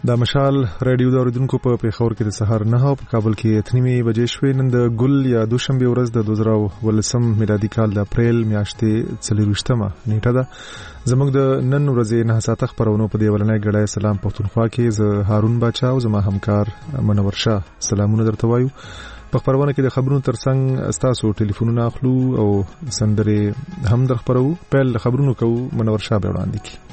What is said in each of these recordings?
د مشال رادیو د اوریدونکو په پیښور کې د سهار 9 او په کابل کې 8 بجې شوې. نن د ګل یا دوشنبه ورځ د 2018 میلادي کال د اپریل میاشتې 24مه نیټه ده. زموږ د نن ورځې 9 ساعت خبرونو په دی ولنۍ غړای سلام پښتونخوا کې ز هارون باچا او زما همکار منور شاه سلامونه درته وایو. په خبرونه کې د خبرونو ترڅنګ تاسو ټلیفونونه اخلو او سندره هم در خبرو. پیل خبرونو کوو منور شاه به وړاندې کی.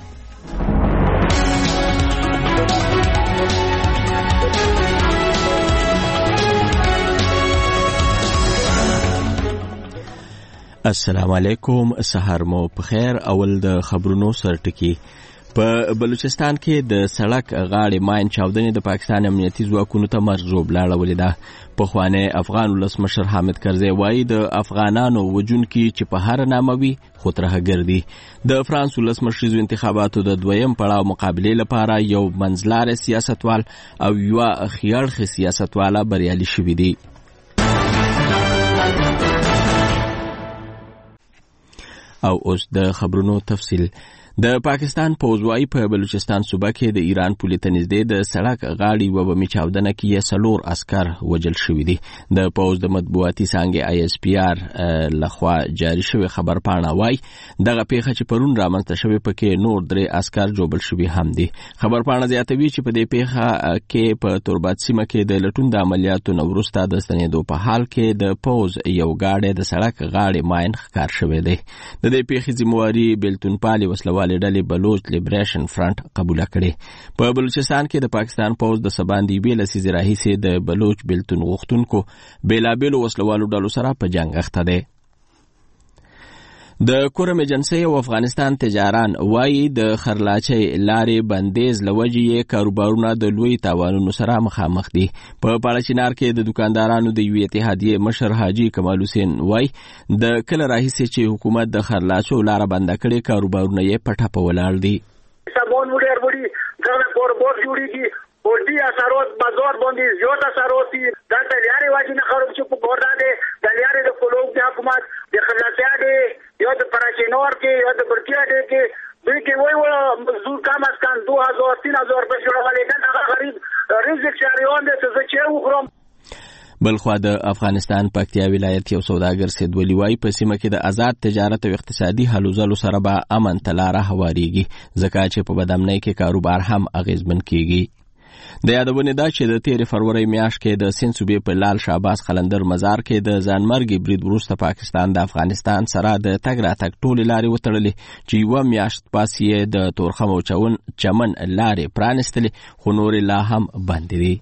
السلام علیکم، سحر مو په خیر. اول د خبرونو سرټکی. په بلوچستان کې د سړک غاړې ماین چاودنې د پاکستان امنیتي ځواکونو ته مرزوب لاړولې ده. پخوانی افغان ولسمشر حامد کرزی وایي د افغانانو وجونکي چې په هر نامه وي خو ترهګر دي. د فرانس ولسمشریزو انتخاباتو د دویم پړاو مقابلې لپاره یو منځلاره سیاستوال او یو خیاړخ سیاستواله بریالي شوي دي. او اوس د خبرونو تفصیل. د پاکستان پوځوای په بلوچستان صوبه کې د ایران پولې ته نږدې د سړک غاړې و بمې چاودنه کې 4 عسكر وژل شوي دي. د پوځ د مطبوعاتي څانګې ISPR لخوا جاری شوی خبر پاڼه وایي دغه پیښه چې پرون رامنځته شوې پکې نور 3 عسكر جوړل شوي هم دي. خبر پاڼه زیاتوي چې په دې پیښه کې په توربات سیمه کې د لټون د عملیاتو نو وروسته د ستنېدو په حال کې د پوځ یو گاډی د سړک غاړې ماین ښکار شوی دی. د دې پیښې ذمہواري بلتون پالي وسلوال ډلې بلوچ لیبریشن فرنٹ قبول کړي. په بلوچستان کې د پاکستان پوځ د سباندی بیل لسیزه راهیسې د بلوچ بلتون غوښتونکو بیلابیلو وسلوالو ډلو سره په جنگ اخته دي. د کورم ایجنسی او افغانستان تجاران وایي د خرلاچي لارې بندیز لوجې کاروبارونه د لوی تاوانونو سره مخامخ دي. په پاړچینار کې د دکاندارانو د یو اتحادیه مشر حاجی کمال حسین وایي د کله راهیسې چې حکومت د خرلاچو لار بند کړي کاروبارونه یې پټه په ولاړ دي. سامان وړي وړي دا کاروبار جوړیږي ورتي اثرات بازار باندې زیات اثرات دي. دا لارې واجب نه خراب شي په ګوردا دي د لارې د کولوګ د حکومت د خرلاچي دي یا د پراشینور کې یا د برکیا دي کې دوی کې وای مزدور کم از کم 2000-3000 روپے جوړولې دا هغه غریب رزق شهریان دي چې چې وخورم. بلخوا د افغانستان پکتیا ولایت یو سوداګر سید ولی وای په سیمه کې د آزاد تجارت او اقتصادي هلو ځلو سره به امن تلاره هواریږي ځکه چې په بدامنۍ کې کاروبار هم اغیزمن کیږي. د یادونه ده چې د 13 فروری میاشت کې د سند صوبې په لال شهباز قلندر مزار کې د ځانمرګي برید وروسته پاکستان د افغانستان سره د تګ راتګ ټولې لارې وتړلې چې یو میاشت پاس یې د تورخم او چمن لارې پرانستلې خو نورې لا هم بند دي.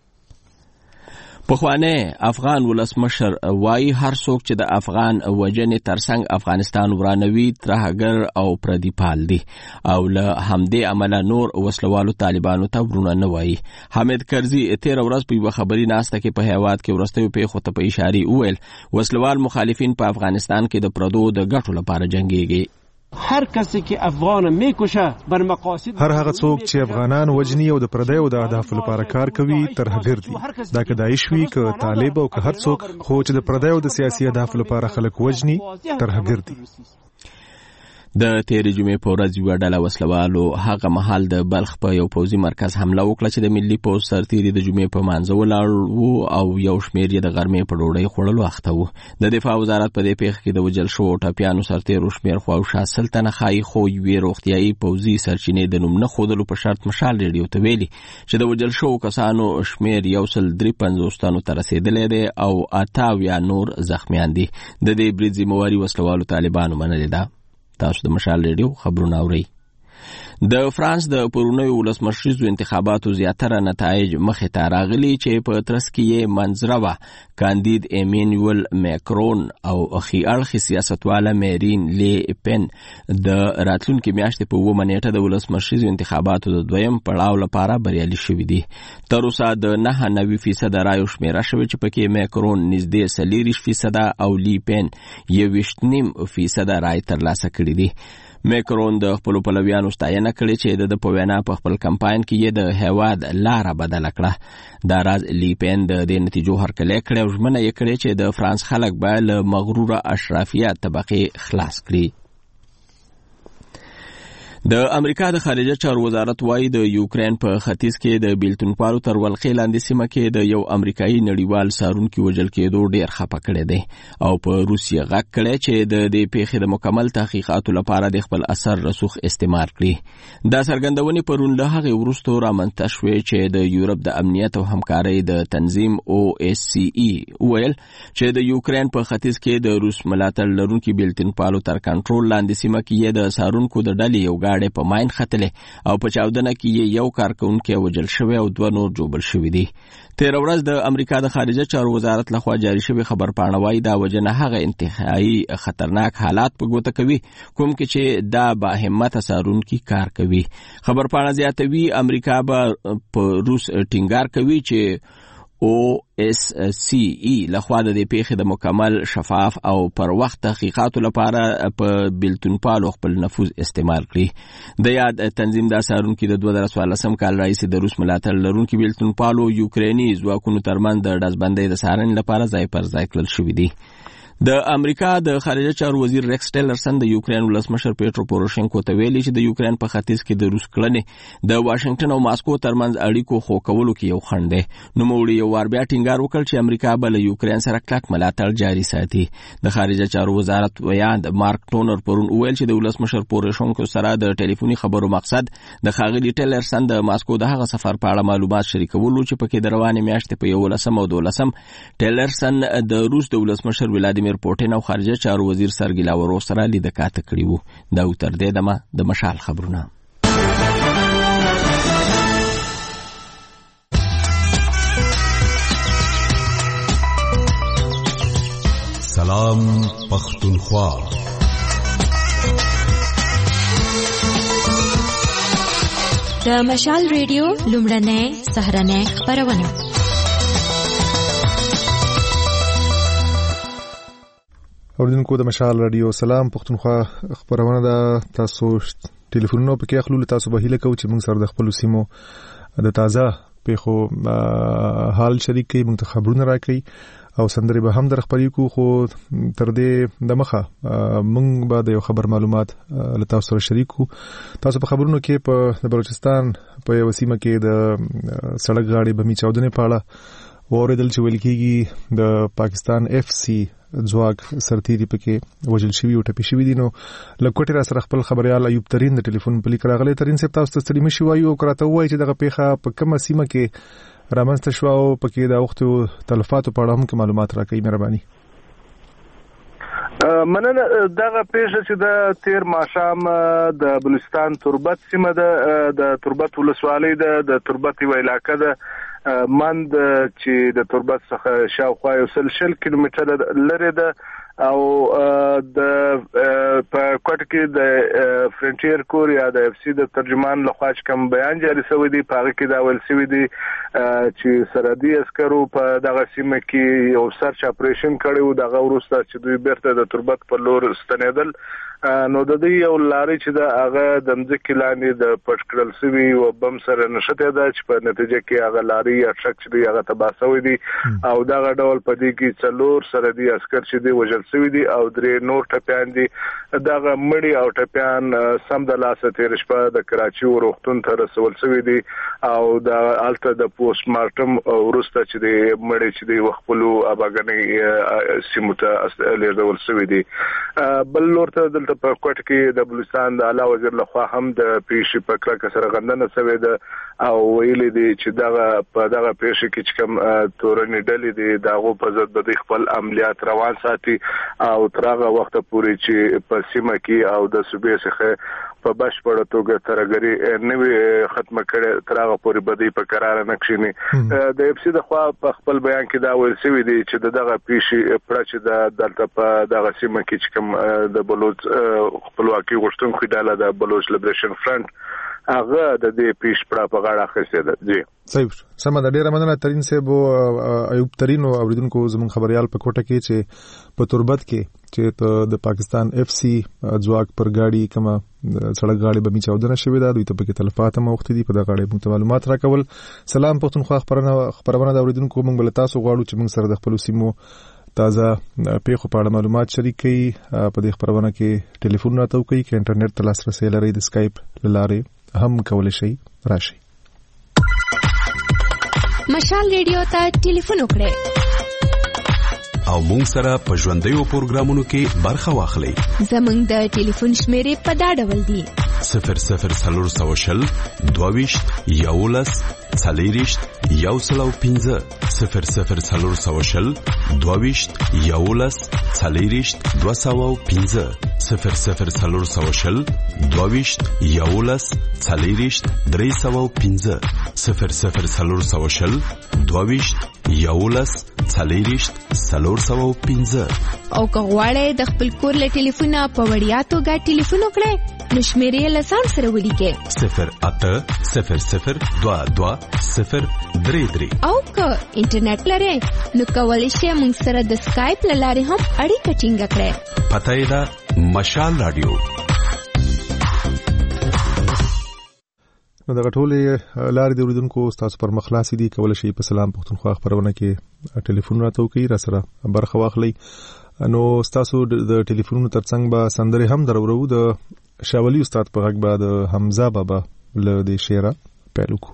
پخوانی افغان ولسمشر وایي هر څوک چې د افغان وجنې ترڅنګ افغانستان ورانوي ترهګر او پردیپال دي او له همدې عمله نور وسلوالو طالبانو ته ورونه نه وایي. حامد کرزي 13 ورځ په یو خبري ناسته کې په هیواد کې ورستوي پیښو ته په اشاره وویل وسلوال مخالفین په افغانستان کې د پردو د ګټو لپاره جنگيږي. هر کسی که افغان میکشه بر مقاصد هر هغه څوک چې افغانان وجني او د پردیو د اهدافو لپاره کار کوي ترهګر دي. دا که داعش وي که طالب او که هر څوک خو چې د پردیو د سیاسي اهدافو لپاره خلک وجني ترهګر دي. د تیرې جمعې په ورځ یوه ډله وسلوالو هغه مهال د بلخ په یو پوځي مرکز حمله وکړه چې د ملي پوځ سرتیري د جمعې په مانځه ولاړ وو او یو شمېر یې د غرمې په ډوډۍ خوړلو اخته وو. د دفاع وزارت په دې پیښه کې د وژل شوو ټپیانو سرتیرو شمېر خواوشا 100 تنه ښایي خو یوې روغتیایي پوځي سرچینې د نوم نه ښودلو په شرط مشال ریډیو ته ویلي چې د وژل شوو کسانو شمېر 153 تنو ته رسېدلی دی او 88 نور زخمیان دي. د دې برید ذمہواري وسلوالو طالبانو منلې ده. تاسو د مشال ریډیو خبرونه اورئ. د فرانس د پرونیو ولسمشریزو انتخاباتو زیاتره نتایج مخې ته راغلي چې په ترڅ کې یې منځروه کاندید ایمانوئل ماکرون او خیاړخي سیاستواله میرین لی پن د راتلونکي میاشتې په 9 نیټه د ولسمشریزو انتخاباتو د دویم پړاو لپاره بریالي شوي دي. تر اوسه د 9.9% رایو شمیره شوې چې پکې ماکرون نږدې 40% او لی پن 1.5% رای ترلاسه کړي دي. ماکرون د خپل پلویانو ستاینه کړې چې د په وینا په خپل کمپاین کې یې د هیواد لار بدل کړه. دا راز لی پن د دې نتیجو هرکلی کړی او ژمنه یې کړې چې د فرانس خلک به له مغروره اشرافیه طبقې خلاص کړي. د امریکا د خارجه چارو وزارت وايي د یوکرين په ختیځ کې د بیلتونپالو تر ولقې لاندې سیمه کې د یو امریکایي نړیوال سارونکي وژل کېدو ډیر خپه کړی دی او په روسیه غږ کړی چې د دې پیښې د مکمل تحقیقاتو لپاره د خپل اثر رسوخ استعمال کړي. دا څرګندونې پرون له هغې وروسته رامنځته شوې چې د یورپ د امنیت او همکارۍ د تنظیم OSCE ویل چې د یوکرين په ختیځ کې د روس ملاتړ لرونکي بیلتونپالو تر کنټرول لاندې سیمه کې د سارونکو د ډلې یو گاڑی په ماین خطلې او په چاودنه کې یو کارکونکي وژل شوی او 2 نور جوړ شوی دي. تیر ورځ د امریکا د خارجه چارو وزارت لخوا جاری شوی خبر پاڼوي دا وجنه هغه انتهایی خطرناک حالات په ګوته کوي کوم کې چې دا با همت سارونکي کار کوي. خبر پاڼه زیاتوي امریکا به په روس ټینګار کوي چې OSCE لخوا د دې پیښې د مکمل شفاف او پر وخت تحقیقاتو لپاره په بیلتونپالو خپل نفوذ استعمال کړي. د یاد تنظیم د سارونکي د 2014 کال راهیسې د روس ملاتړ لرونکي بیلتونپالو یوکرینی ځواکونو ترمنځ د ډزبندۍ د څارنې لپاره ځای پر ځای کړل شوی دی. د امریکا د خارجه چارو وزیر ریکس ټیلرسن د یوکرين ولسمشر پیټرو پوروشینکو ته ویلي چې د یوکرين په ختیځ کې د روس کړنې د واشنگټن او ماسکو ترمنځ اړیکو خو کولو کې یو خنډ دی. نو موږ یو وار بیا ټینګار وکړ چې امریکا به له یوکرين سره کلک ملاتړ جاري ساتي. د خارجه چارو وزارت ویاند مارک ټونر پرون ویل چې د ولسمشر پوروشینکو سره د ټلیفوني خبرو مقصد د خاغلی ټیلرسن د ماسکو د هغه سفر په اړه معلومات شریکولو چې پکې د روانې میاشتې په 11 او 12 ټیلرسن د روس د ولسمشر ولادیمیر پوټین او خارجه چارو وزیر سرګی لاوروف سره لیدل کاته کړی وو. دا تر دې دمه د مشال خبرونه. سلام پختونخوا. د مشال ریډیو لومړنۍ سهرنۍ خبرونه. اوریدونکو د مشال رادیو سلام پختونخوا خبرونه ده. تاسو ټلیفونونو پکې اخلو، تاسو به هیله کوو چې موږ سره د خپل سیمو د تازه پیښو حال شریک کړئ، موږ ته خبرونه راکړئ او سندري به هم در خبرې کو. خو تر دې د مخه موږ به د یو خبر معلومات له تاسو سره شریک کو. تاسو په خبرونو کې په بلوچستان په یو سیمه کې د سړک غاړې بمي چاودنې په اړه اوریدل چې ویل کېږي د پاکستان FC ځواک سرتیری پکې وژل شوی او ټپي شوی دي. نو لکوټی را سره خپل خبريال ایوب ترين د ټلیفون په لیک راغلی. ترين صاحب تاسو ته ستړي مشي وایو او کراته وایي چې دغه پیښه په کومه سیمه کې رامنځته شو او پکې د وخت تلفاتو په اړه هم معلومات راکړئ مهرباني. مننه. دغه پیښه چې د تیر ماښام د بلوچستان تربت سیمه د تربت ولسوالۍ د تربت یو علاقه ده مند چې د تربت څخه شاوخوا 100 کیلومتره لري ده او د په کوټ کې د فرنټیر کور یا د FC د ترجمان لخوا کوم بیان جاری شوی دی په هغه کې دا ول شوی دی چې سرحدي عسکرو په دغه سیمه کې یو سرچ اپریشن کړی و دغه وروسته چې دوی بیرته د تربت په لور ستنېدل. نو د دې یو لارې چې دا هغه د مځکې لاندې د پټکړل شوی او بم سره نشته ده چې په نتیجه کې هغه لارې یا شک چې دی هغه تباه شوی دی او دغه ډول په دې کې څلور سرحدي عسكر چې دی وژل شوی دی او درې نور ټپيان دي. دغه مړي او ټپيان سم د لاسه تیر شپه د کراچي روغتون ته رسول شوی دی او د الته د پوسټ مارټم وروسته چې دی مړي چې دی وخپلو اباګنې سیمه ته لیږدول شوی دی. بل لورته د په کوټ کې د بلوچستان د اعلی وزیر لخوا هم د پیښې په کلکه سره غندنه شوې ده او ویلي دي چې دغه پیښې کې چې کوم تورنې ډلې دي دغه په ضد د خپل عملیات روان ساتي او تر هغه وخت پورې چې په سیمه کې او د صوبې څخه په بشپړه توګه ترګری نوې ختمه کړي تر هغه پورې بدی په قرار نه کښینی. د FC د خوا په خپل بیان کې دا ویل شوی دی چې دغه پیښې پرچ د دلته په دغه سیمه کې چې کوم د بلوچ خپلواکي غوښتونکو ډله د بلوچ لیبریشن فرنٹ هغه د دې پیښ په غاړه اخیسته ده. جی صحیح سم د ډیره مننه ترين صاحب ایوب ترين او اوریدونکو زمون خبريال په کوټه کې چې په تربت کې چې د پاکستان FC ځواک پر گاډي کما سړک غاړي به می چاودنه شوې ده دوی ته په تلفات هم وخت دي په دغه غاړي معلومات راکول. سلام پښتونخوا خبرونه د اوریدونکو موږ بل تاسو غواړو چې موږ سره د خپل سیمو تازه پیښو په اړه معلومات شریک کړي. په دې خبرونه کې ټلیفون راته وکړئ چې انټرنیټ ته لاسرسي لرئ د سکایپ لارې هم کولی شئ راشئ. مشال ریډیو ته ټلیفون وکړئ او مونږ سره په ژوندیو پروګرامونو کې برخه واخلئ. زمونږ د ټلیفون شمیرې په دا ډول دي: 00 22 11 40 105 00 22 11 40 205 00 22 11 40 305 00 22 11 40 305. او که غواړئ د خپل کور له ټلیفونه په وړیا توګه ټلیفون وکړئ نو شمیرې له ځان سره ولیکئ 0800 22 033. او که انټرنیټ لرئ نو کولی شئ موږ سره د سکایپ له لارې هم اړیکه ټینګه کړئ. پته یې ده مشال رادیو. نو دغه ټولې لارې د اوریدونکو ستاسو پر مخ خلاصې دي. کولی شئ په سلام پښتونخوا خپرونه کې ټلیفون راته وکړئ، را سره برخه واخلئ. نو ستاسو د ټلیفونونو ترڅنګ به سندرې هم درورو. د شاولی استاد په غږ به د حمزه بابا له دې شعره پیل وکړو.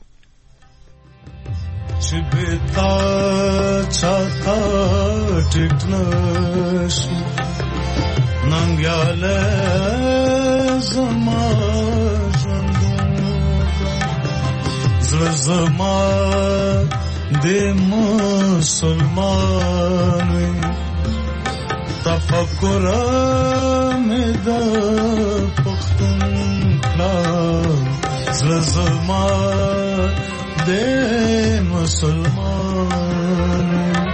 چې بتا چاته ټیټ نشي ننګیاله زما زړه زما د مسلمان تفکر مې د پښتونخوا زړه زما د مسلمان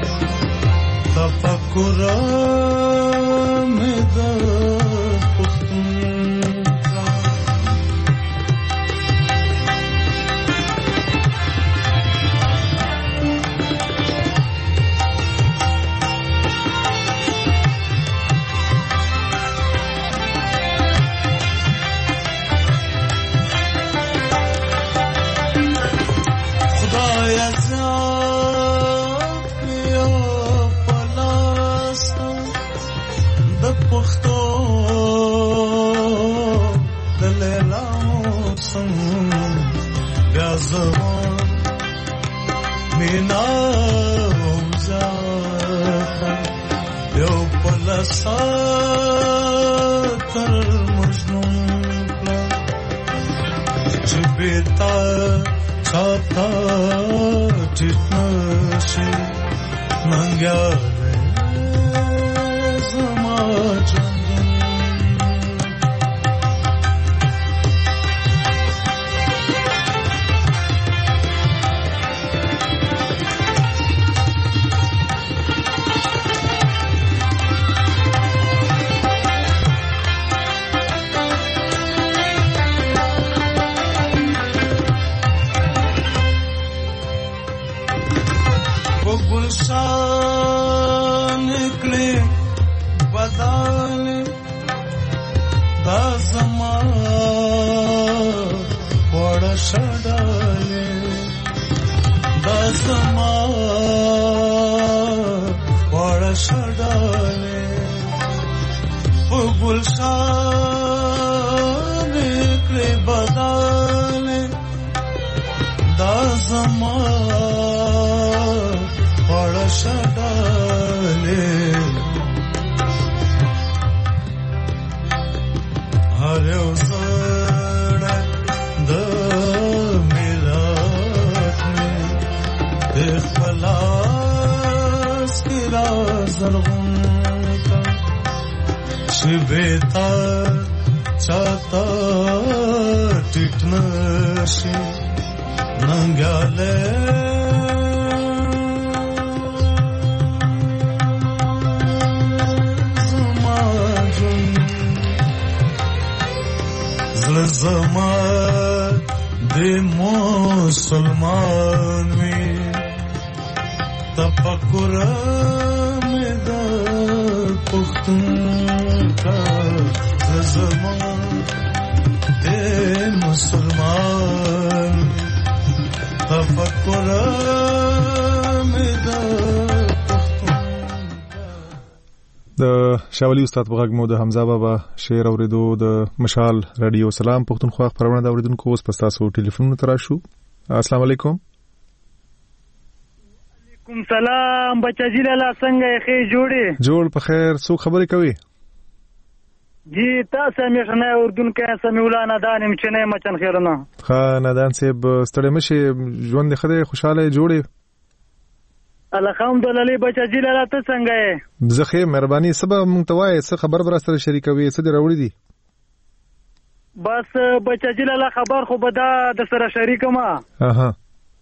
تفکر مې د د شاولي استاد په غږ مو د حمزه بابا شعر اوریدو د مشال رادیو سلام پښتونخوا خبرونه د اوریدونکو اوس پستا سو ټلیفون تر شو. السلام علیکم. وعلیکم سلام بچاجی لاله څنګه ښه جوړ په خیر څو خبرې کوي جی تاسو مې نه اردن کې سمولا نادان مچنه مچن خیرونه ها نادان صاحب ستړي مشي ژوند خدای خوشاله جوړي الحمدلله بچاجی لاله ته څنګه یې زخه مهرباني سبا مونږ ته وایي څه خبر بر سره شریکوي څه دی راوړي دي بس بچاجی لاله خبر خو به د سره شریکما اها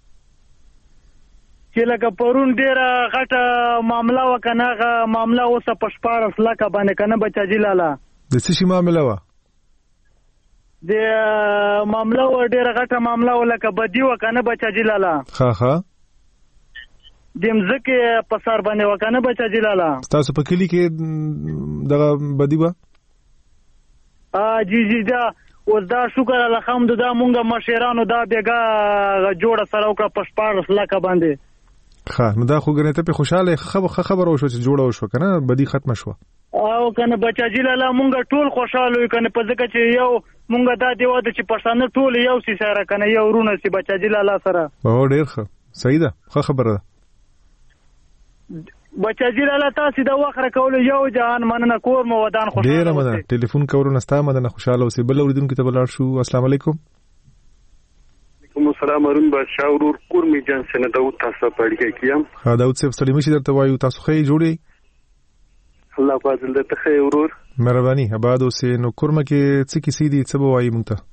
چې لکه پرون ډیره غټه معاملہ وکنه معاملہ اوسه پښپارس لکه باندې کنه بچاجی لاله د څه شي معاملہ وا د معاملہ و ډیره غټه معاملہ ولکه بدی وکنه بچاجی لاله ها دیم زکه په سر باندې وکنه بچاجی لاله تاسو په کلی کې دغه بدی وا جی دا اوس دا شکر الحمدلله مونږه مشرانو دا بیګه جوړه سره وکړه پښپارس لکه باندې ها نو دا خو ګنې ته په خوشاله خبر او شو چې جوړه وشو کنه بدی ختم شو او کنه بچاجی لاله مونږ ټول خوشاله یو کنه په ځکه چې یو مونږ دا دیو د چې پښتانه ټول یو سي سره کنه یو رونه سي بچاجی لاله سره او ډیر ښه صحیح ده خبره بچاجی لاله تاسو دا وخره کول یو جهان مننه کور مو ودان خوشاله ډیر مننه ټلیفون کورونه ستا مننه خوشاله اوسې بل اوریدونکو ته بلار شو. السلام علیکم. وعلیکم السلام ارون بادشاہ ورور کور می جان سن داوود تاسو پړګی کیم ها داوود صاحب سلام شي درته وایو تاسو خې جوړي الله فاضل ته خې ورور مهرباني آباد اوسې نو کورمه کې څه کیسې دي څه وایي مونږ ته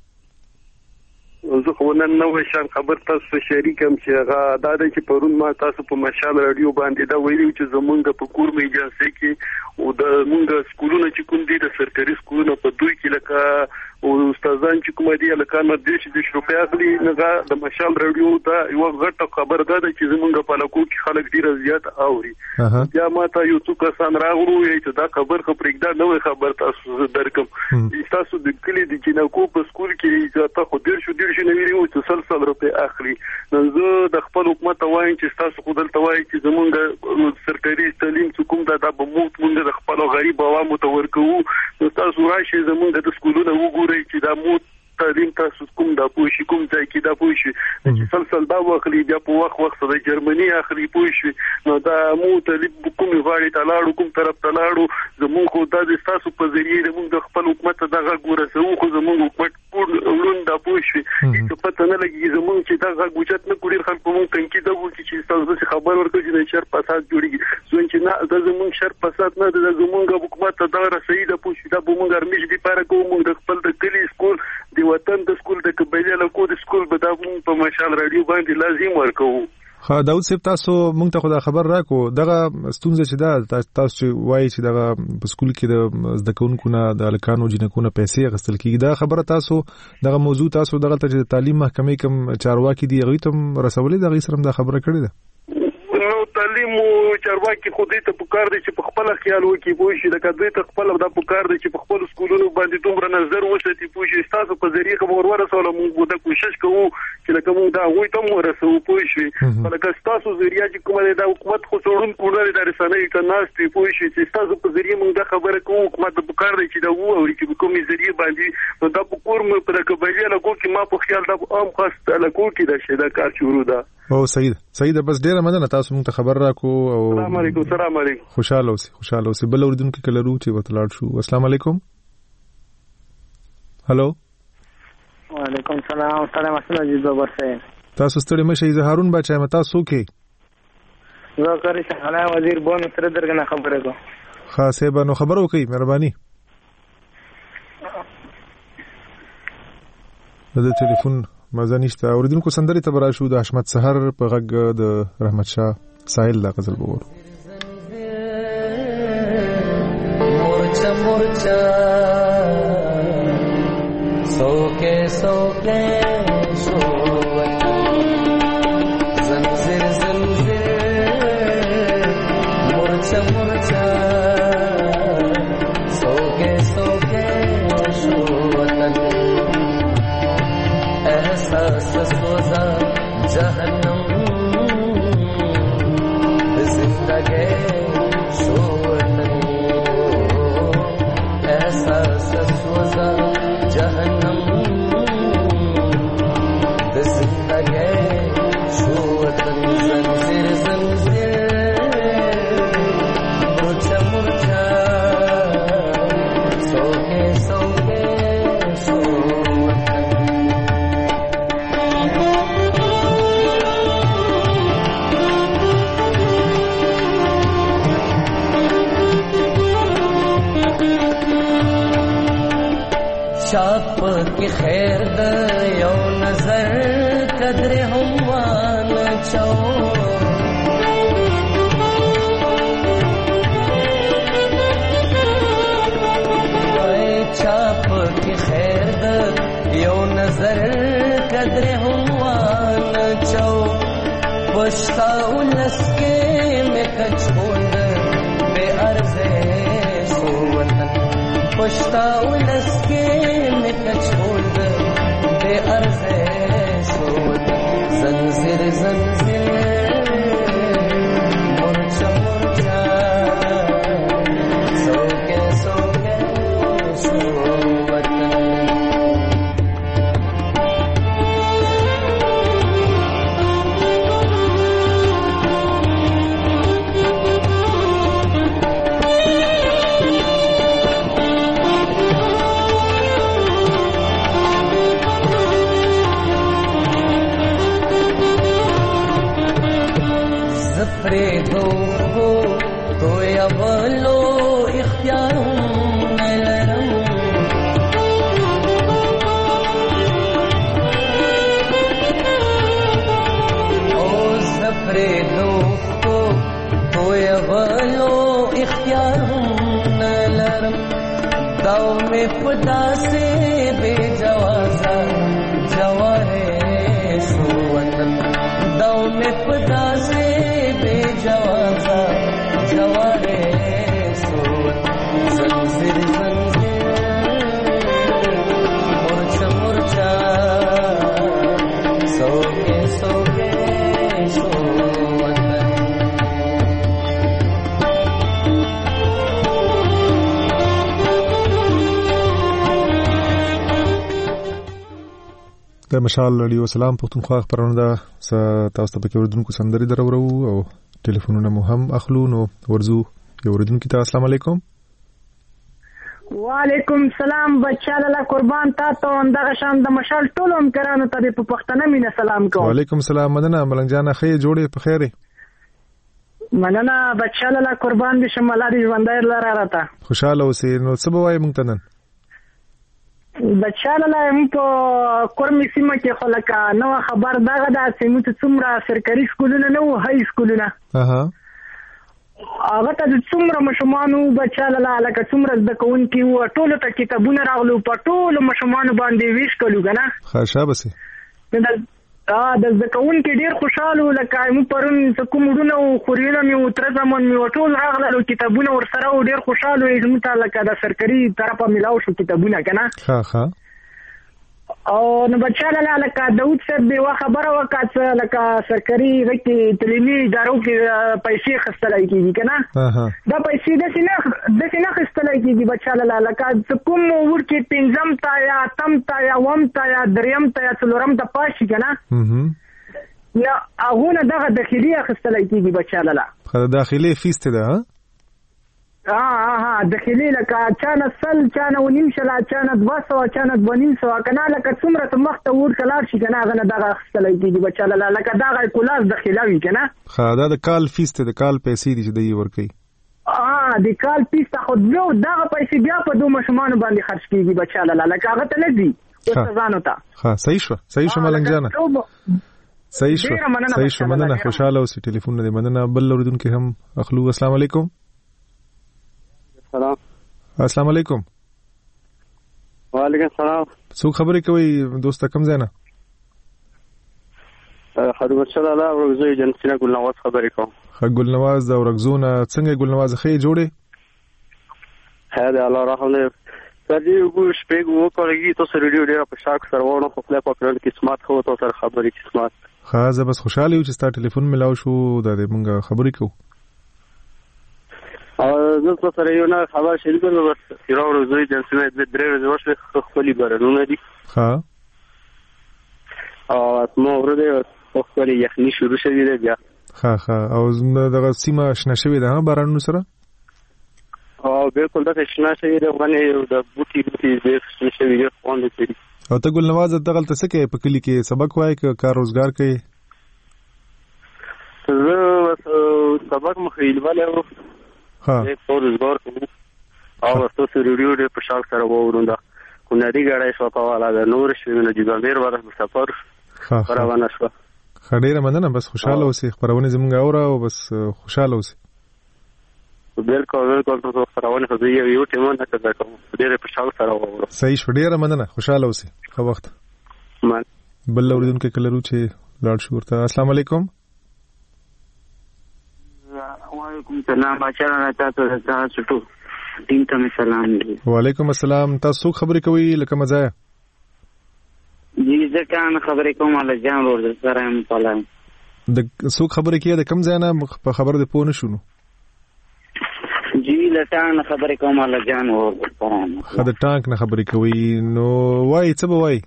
زه خو نن نو شان خبر تاسو شریکم چې هغه دا د چې پرون ما تاسو په مشال رادیو باندې دا ویلو چې زمونږ په کور می ایجنسی کې او د مونږ سکولونه چې کوم دي د سرکاري سکولونه په دوی کې لکه او استادان چې کوم دي لکه نو د شروع اخلي نه د مشال رادیو دا یو غټه خبر ده چې زمونږ په لکو کې خلک ډیر زیات اوري بیا ما ته یو څو کسان راغلو چې دا خبر خو پرېږده نو خبر تاسو درکم تاسو د کلی د جنکو په سکول کې ځاته خو ډیر شو نوی ریو چې سلسل روپے اخلي نو زه د خپل حکومت وایم چې تاسو خو دلته وایي چې زمونږ سرکاري تعلیم کوم دا به مونږ د خپل غریب عوامو ته ورکو نو تاسو راشي زمونږ د سکولونو وګورئ چې دا مو تعلیم تاسو کوم دا پوښي کوم ځای کې دا پوښي چې سلسل دا واخلي بیا په وخت د جرمني اخلي پوښي نو دا مو تعلیم کوم غاړي تلاړو کوم طرف تلاړو زموږ خو دا د تاسو په ذریعہ زموږ د خپل حکومت دغه ګورسو خو زموږ حکومت ټول دا پوښي چې پته نه لګي زموږ چې دا غوچت نه کوړي خلکو مونږ تنقید وکړي چې تاسو خبر ورکړي چې شر فساد جوړيږي ځکه چې نه د زموږ شر فساد نه د زموږ حکومت دا رسېد د پوښي دا به مونږ ارمیش دي پاره کوم د خپل د کلی سکول دی وطن د سکول د قبایل له کو د سکول به دا په مشال رادیو باندې لازم ورکو. ها داود صاحب تاسو مونږ ته خدا خبر راکو دغه ستونزه چې دا تاسو چې وایي چې دغه په سکول کې د زده کوونکو نه د الکانو جنکو نه پیسې غستل کیږي دا خبره تاسو دغه موضوع تاسو دغه ته تعلیم محکمې کوم چارواکي دی غوي تم رسولې دغه سره دا خبره کړې ده نو تعلیم چارواکي خو دې ته پکار دي چې په خپل خیال وکړي پوه شي لکه دوی ته خپل دا پکار دي چې په خپل سکولونو باندې دومره نظر وساتي پوه شي تاسو په ذریعہ خبر ورسول موږ دا کوشش کوو چې لکه موږ دا وایو ته ورسو پوه شي لکه تاسو ذریعہ چې کومه دا حکومت خو څورون کوله د رسنۍ ته ناشتي پوه شي چې تاسو په ذریعہ موږ دا خبره کوو حکومت د پکار دي چې دا ووري چې کومه ذریعہ باندې نو دا په کور مې پر قبایل له کو کې ما په خیال دا عام خاص له کو کې دا شي دا کار شروع ده او سعید بس ډیره مننه تاسو مونږ ته خبر راکو او السلام علیکم خوشاله اوسې بل اوریدونکو کې لرو چې وتلاړ شو. السلام علیکم. هالو وعلیکم السلام سلام عزیز بابر صاحب تاسو ستړي مشه زه هارون بچا متا سوکې زه کاری شحنه وزیر بون سره درګه خبره کو خاصه به نو خبر وکي مهرباني د ټلیفون مزه نشته اوریدونکو سندري ته براشو د حشمت سحر په غږ د رحمت شاه ساحل دا غزل وګورو مورچا سوکے شوت زنجیر مورچا سوکے شوت احساس سوزا جہنم زندگی شوت چاپ کی خیر د یو نظر قدر هم وانه چو چاپ کی خیر د یو نظر قدر هم وانه چو پشتا ولس کے میں کچھوڑ بے عرضے سو وطن پشتا ولس کے میں کچھوڑ بے عرضے سو وطن زنزیر زنزیر مرچا مرچا سو کے سو وطن زفریدو کو تو یا ولو اختیار نلرم او زفریدو کو تو یا ولو اختیار نلرم داو میں خدا سے بے جوازا جوارے سو وطن داو میں خدا سے بے جوازا جوارے سو زنزیر زنزیر مرچا مرچا سو کے سو وطن د مشال رادیو سلام پښتونخوا خبرونه ده تاسو ته پکې وردونکو سندري درورو او ټلیفونونه مو هم اخلو نو ورزو یو وردونکو ته السلام علیکم وعلیکم السلام بچاله قربان تاسو اندغه شان د مشال ټولو همکارانو ته په پښتنه مینه سلام کوم وعلیکم السلام مدنه ملنګ جان خې جوړې په خیره مننه بچاله قربان دي شمالاري ژوندای لاره راته خوشاله اوسې نو څه به وای مونږ ته نن بچاله موږ په کورمې سیمه کې خلک نو خبر دغه د سیمه څومره سرکاري سکولونه نو هاي سکولونه هغه ته څومره مشمانو بچاله لکه څومره د کوونکی و ټولو ته کتابونه راغلو په ټولو مشمانو باندې ویش کولو کنه ښه بسې د ځکهونکي ډیر خوشاله لکه موږ پرون کومډونه او خوريله مې تر زمون مې ټول راغلو کتابونه ورسره ډیر خوشاله یې موږ ته لکه د سرکاري طرفه ملاو شو کتابونه کنه ښه او نو بچاله لکه داوود صاحب دی خبره وکړه لکه سرکاري غټي تعلیمي ادارو کې پیسې خستلای کیږي کنه دا پیسې د سینه خستلای کیږي بچاله لکه کوم ورکه پنځم تا یا تم تا یا وم تا یا دریم تا یا څلورم ته پاشي کنه یا هغه دغه داخلي خستلای کیږي بچاله خو داخلي فیس ته ده داخلي لکه چانه سل چانه ونیم شلا چانه 200 چانه 200 کنه لکه څومره ته مخته ور کلار شي کنه غنه دغه خستلای کیږي بچاله لکه دغه کلاس داخلي کنه دا د کال فیس ته د کال پیسې دي چې دی ورکي د کال فیس ته خو دغه پیسې بیا په دوه مشمانو باندې خرج کیږي بچاله لکه هغه ته نه دي ورته ته صحیح شو ملنګ جان صحیح شو مننه خوشاله اوسې ټلیفون نه مننه بل اوریدونکو هم اخلو السلام علیکم السلام علیکم وعلیکم السلام څو خبرې کوي دوست کم زینا حضرت صلی الله ورغزو جنسینه ګلنواز خبرې کوم ګلنواز دا ورغزونه څنګه ګلنواز خې جوړې هدا الله رحمه سړي وګورئ شپږ وکړی تاسو ریډیو ډیر په شاک سرورونو خپل په کړل قسمت خو تاسو سره خبرې قسمت زه بس خوشاله یم چې ستاسو ټلیفون ملاو شو دا موږ خبرې کوو زه سره یو نه خبر شریک کوم بس یو ورځې جنسینه د درې ورځې وشو خپلې برنونه دي او نو ورته خپلې یخني شروع شوې ده بیا او دغه سیمه شنه شوې ده بارانونو سره او بالکل دا شنه شوې ده باندې د بوټي دې شنه شوې ده باندې کړي او ته ګلنواز دغه څه کې په کلی کې سبق وایي کار روزګار کوي زه سبق مخېل والے روزګار کوم او تاسو ریډیو دې په شاک سره ووروندا کونړي ګړی شو کوله د نور شي د جګامیر ور سفر روانه شو. ډیره مننه. بس خوشاله اوسئ. خبرونه زموږ اوره او بس خوشاله اوسئ. بالکل تاسو خبرونه خو یو ټیم نه کوم ډیره په شاو سره وره. صحیح شو. ډیره مننه. خوشاله اوسئ. خو وخت بل اوریدونکو کلرو چې لاړ شو ورته. السلام علیکم. وعلیکم السلام. بچا تاسو ټول ټیم ته سلام دی. وعلیکم السلام. تاسو خبرې کوي لکه مزه جی ځکه خبرې کوم الله جان ور سره هم پاله د څوک خبرې کوي د کم ځای نه په خبره ده پوه نه شونو. جی لټان خبرې کوم الله جان ور سره خد ټانک نه خبرې کوي نو وای څه به وای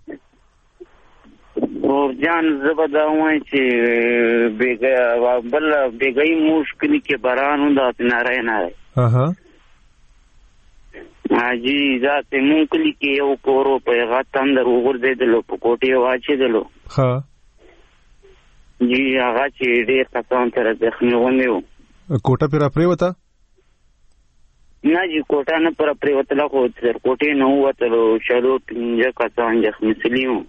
ور جان زبدا وای چې بیګای مشکل کې باران دا ناره نه اها جی ذات مونکلی کې یو کورو په غات اندر وګرځیدلو په کوټي واچیدلو. ها جی هغه چې ډېر کسان سره زخمي ونیو. کوټه پر پریوتا نه جی کوټه نه پر پریوتلا خو تر کوټي نه وته شلو پنځه کسان زخمي سلیو.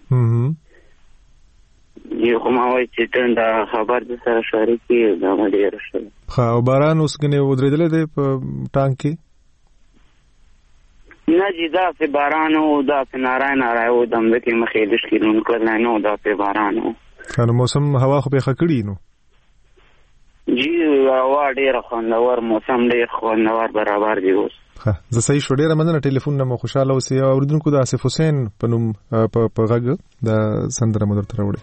جی خو ما وایي چې دا خبر د سره شریکي دا ډېر شو. ها باران اوس کنه ودرېدل دی په ټانک کې نه جی دا په باران او دا په نارای او دم د کې مخې د شکلون کړل نه دا په باران او کنه موسم هوا خو په خکړی نو جی هوا ډیر خوندور موسم ډیر خوندور برابر دی اوس. ها زه صحیح شو. ډیره مننه. ټلیفون نه مو خوشاله اوسئ. اوریدونکو د آصف حسین په نوم په غږ د سندره مدر تر وړي.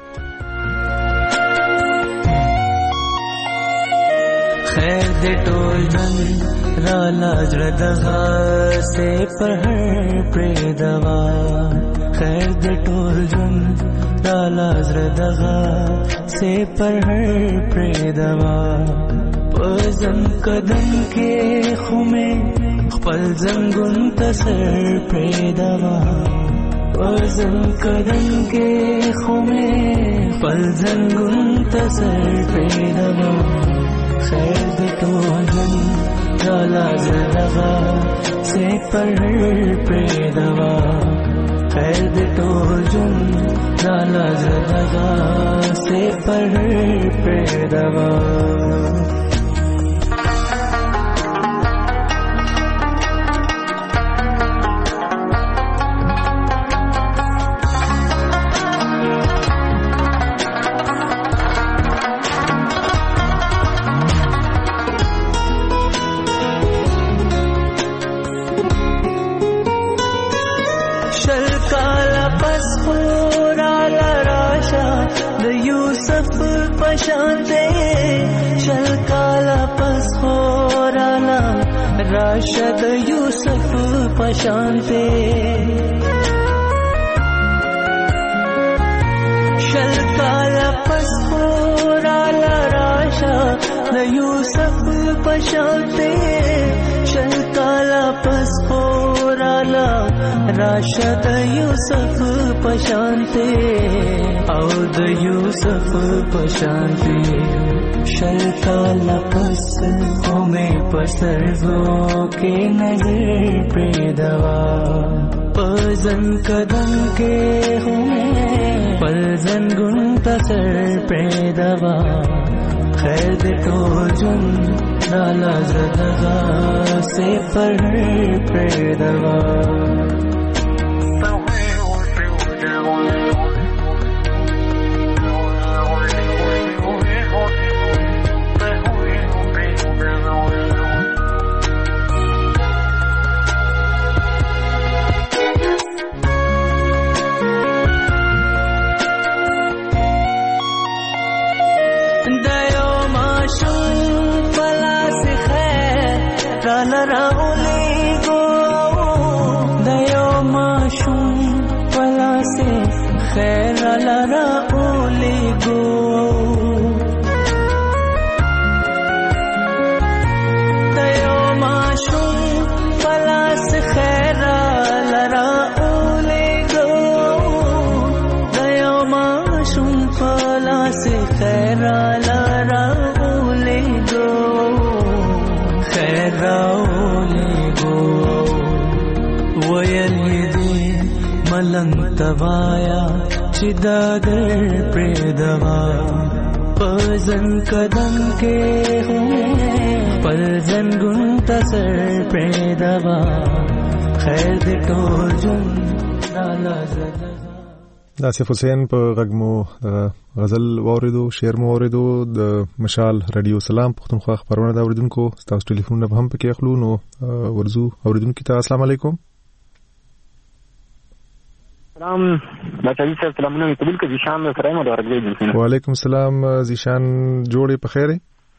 خیر دې ټول جن را لاجړ دغه سه پر هر پرې دوا. خیر دې ټول جن را لاجړ دغه سه پر هر پرې دوا. پزم قدم کې خومه خپل زنګون تسر پرې دوا. پزم قدم کې خومه خپل زنګون تسر پرې دوا. خیر دې ټول جن را لاجړ دغه سه پر هر پرې دوا. خیر دې ټول جن را لاجړ دغه سه پر هر پرې دوا. راشد یوسف پشانتے شل کالا پس خورالا راشا د یوسف پشانتے شل کالا پس خورالا راشد یوسف پشانتے او د یوسف پشانتے شل کالا پس ہومے پسرزو کے نظر پہ دوا. پزن قدم کے ہومے پلزن گن تسر پہ دوا. خیر دے ټول جن لالا زدغا سے پر پہ دوا. خیر لرا اولی گو دیو ماشون پلاس خیر لرا اولی گو دیو ماشون پلاس خیر لرا اولی گو خیر اولی گو ویلی دی ملنتوایا چې دا ګر پر دوا پزن قدم کې هم پر زن ګون تسر پر دوا خیر دې ټول جون نالا زدا ناصف حسین په غږمو غزل واوریدو شعر مو واوریدو د مشال رادیو سلام پښتونخوا خبرونه دا اوریدونکو تاسو ټلیفون نه هم پکې اخلو نو ورزو اوریدونکو ته السلام علیکم سلام بچی صاحب سلامونه قبول کړئ ځان سره مو درګې دي وعلیکم السلام ځیشان جوړې په خیره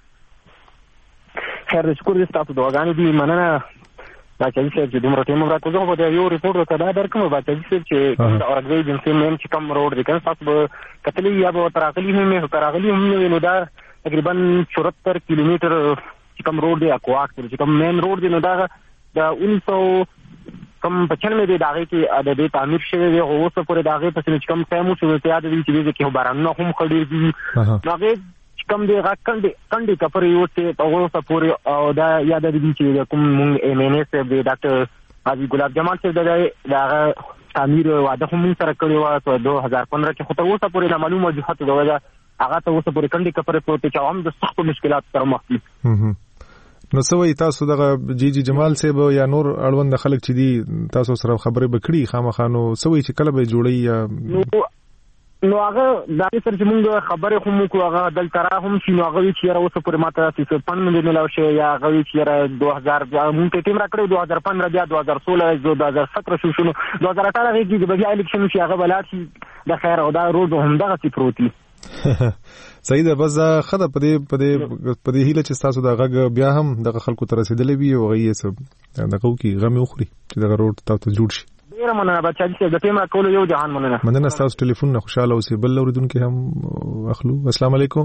خیر شکر دې تاسو دعاګانې دي مننه بچی صاحب چې دومره ټیم راکوزو په یو ریپورت وکړه درکمه بچی صاحب چې اورګې جنسي مېم چې کم روډ دي کنه تاسو کتلې یا به تراغلی هم نو دا تقریبا 74 کیلومتر چې کم روډ دی اکواک چې کم مین روډ دی نو دا 1900 کم 95 دی داغه کې د دې تعمیر شوی دی او اوس پورې داغه په چې کم ټایم شو ته یاد دي چې کې بارانونه هم خړې دي داغه کم دی غکندې کفر یو ته اوس پورې او دا یاد دي چې کوم مونږ MNS د ډاکټر حاجی ګلاب جمال صاحب دغه تعمیر وعده هم سره کړی و 2015 کې خو ته اوس پورې معلومه جهت دا هغه ته اوس پورې کندې کفر پروت چې عوام د سخت مشکلات سره مخ دي نو سوي تاسو دغه جی جمال صاحب یا نور اړوند خلک چې دي تاسو سره خبرې بکړي خامخانو سوي چې کله به جوړي یا نو هغه د سر چې موږ خبرې هم کو هغه دل ترا هم چې نو هغه چې اوس پورې ماته 305 مليون لاو شي یا هغه چې 2000 موږ ټیم راکړو 2015 بیا 2016 2017 شو 2018 کې د بیا الیکشن چې هغه بلار شي د خیر او دا روډ هم دغه سی پروتي صحیح ده بس خدای په دې هیله چې تاسو دا غږ بیا هم د خلکو تر رسیدلې وي او غي سب دغه کی غم خوري چې دا روډ تاسو جوړ شي ډیر مننه بچا چې د ټیم کول یو جهان مننه تاسو ټلیفون نه خوشاله اوسئ بل اوریدونکو هم اخلو السلام علیکم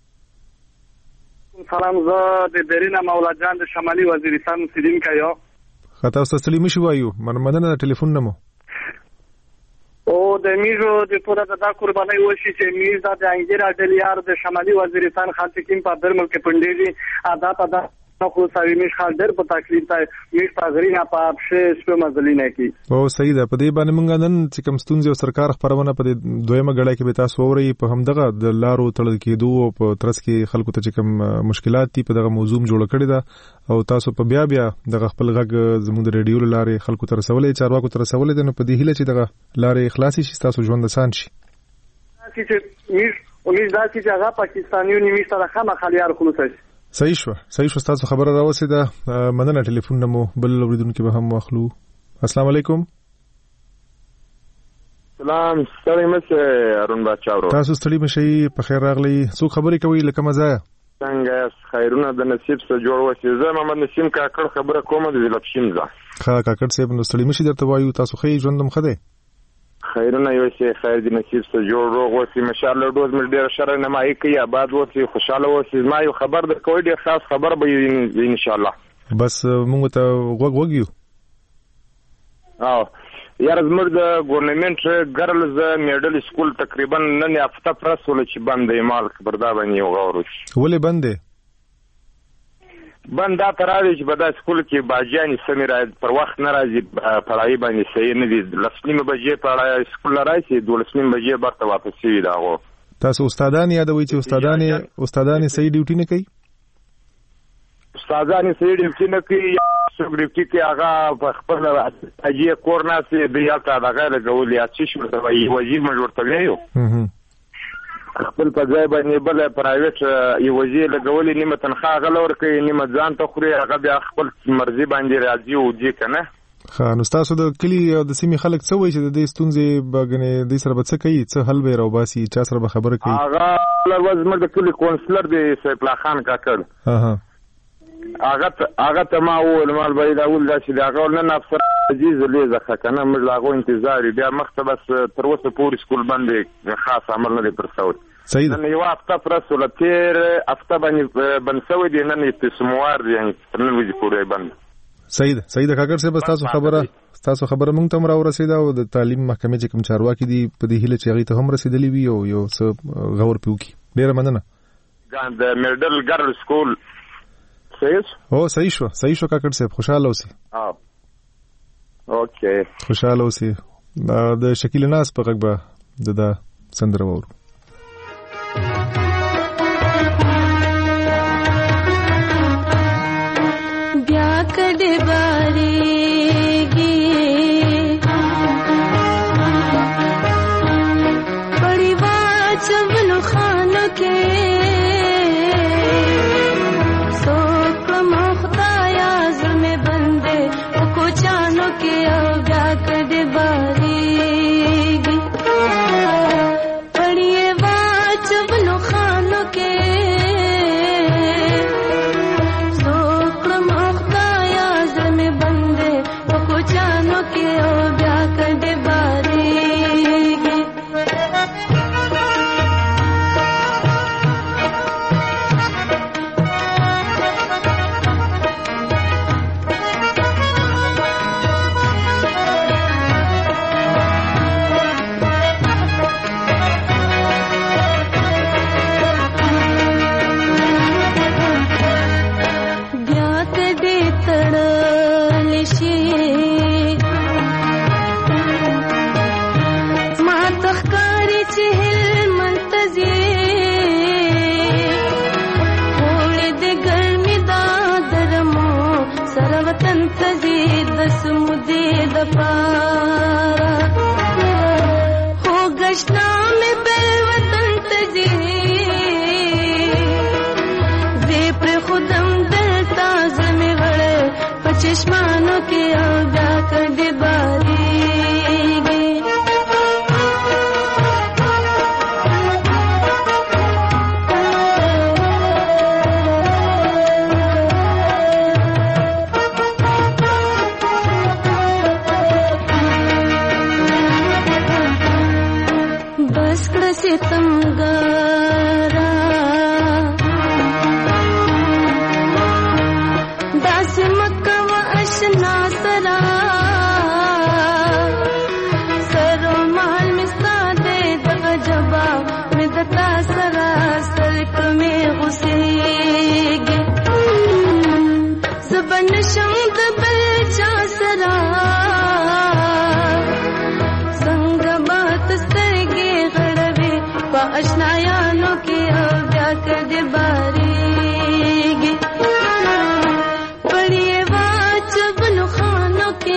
سلام زه د درینه مولا جان د شمالي وزیرستان اوسیدونکی یم خاطر تاسو سلیم شي وایو مننه ټلیفون نه مو او د میژو د پوره د قرباني وشي چې میز د انګیرا ډلیار د شمالي وزیرستان خاطکین په درمل کې پندېږي ادا خو سوي میش خال در په تکلیف ته میش پازرینه په اپشه سپه مزلینه کی او صحیح ده په دې باندې مونږ نن چې کوم ستونزې او سرکار خبرونه په دویمه غړای کې به تاسو اوري په همدغه د لارو تړل کېدو او په ترڅ کې خلکو ته چې کوم مشکلات دي په دغه موضوع جوړ کړی دا او تاسو په بیا دغه خپل غږ زموږ د ریډیو لارې خلکو ته رسولې چارواکو ته رسولې نو په دې هیله چې دغه لارې اخلاصي شي تاسو ژوند آسان شي چې میش دا چې هغه پاکستانیو نیمه سره خامخالیار خلاص شي صحیح شو تاسو خبره راوسیده مننه ټلیفون نمو بل اوریدونکو به هم واخلو السلام علیکم سلام ستړي مشه ارون بچاورو تاسو ستړي مشه په خیر راغلی څو خبرې کوي لکه مزه څنګه خیرونه د نصیب سره جوړ وسی زه محمد نسیم کاکړ خبره کوم د لپشین ځه کاکړ صاحب نو ستړي مشه درته وایو تاسو خې ژوندم خده خیرونه یو شي خیر دې نصیب سره جوړ روغ وسی مشالله ډوز مې ډیر شر نه مای کی آباد وسی خوشاله وسی ما یو خبر د کوی ډیر خاص خبر به ان شاء الله بس موږ ته وګیو او یار زموږ د ګورنمنت ګرلز میډل سکول تقریبا نن هفته پرسول چې باندې مال خبردار باندې وغورو ولې باندې بندا تراوی چې بدا سکول کې باجانی سمیر پر وخت ناراضي پړای باندې صحیح نه دي لسنیمه بجې پړای سکول راځي 12 بجې برته واپس وی داغو تاسو استادان یادوي چې استادان صحیح ډیوټي نه کوي استادان صحیح ډیوټي نه کوي څوک ډیوټي کې هغه خپل اجي کورنا سي بیا تا دغه لګولې اچي شو ته وایي وزیر مجورته ویو خپل په ځای باندې بل پرایویټ یو وزیر لګولې نیمه تنخواه غلور کوي نیمه ځان ته خوري هغه بیا خپل مرزي باندې راځي او دي کنه خا نو تاسو د کلی او د سیمې خلک څه وایي چې د دې ستونزې بګنې د سره به څه کوي څه حل به راو باسي چا سره به خبره کوي هغه لوازم د کلی کونسلر دی سیف الله خان کاکړ هغه ته ما وویل مال باید اول دا چې هغه نن افسر عزیز لیزه کنه موږ لاغو انتظار بیا مخته بس تر اوسه پوری سکول باندې خاص عمل نه پر څور صحیح نن یو هفته پرسول تیر هفته باندې بنسوي دي نن استثمار دي نن وځي پوری باندې صحیح ده کاکړ صاحب تاسو خبره مونږ ته راو رسیدا او د تعلیم محکمې چې کوم چارواکي دي په دې هیله چې هغه ته هم رسیدلی وي او یو څه غور پیوکي ډیره مننه ګاند میډل ګرل سکول صحیح شو کاکړ صاحب خوشاله اوسئ اوکے خوشاله اوسئ د شکیل ناز په غږ به د سندره وورو. بیا کډه بارېږي پړی واچولو خانو کې څوک ما خدایا زړه بندې په کوچانو کې او بیا کډه بارېږي پړی واچولو خانو کې हो गश्ना में बल वतन तजी जे पर खुदम दलता जमे वड़े पचश्मानों के आगा कर बारी सितमगारा दास मक्का व अशना सरा सरो माल मिस्ता दे दग जबा मिदता सरा सरक में घुसेगे जबन शमद बलचा सरा संग बात सरगे अशनायानों की अव्या कर बारीगी पढ़िए वाजब खानों के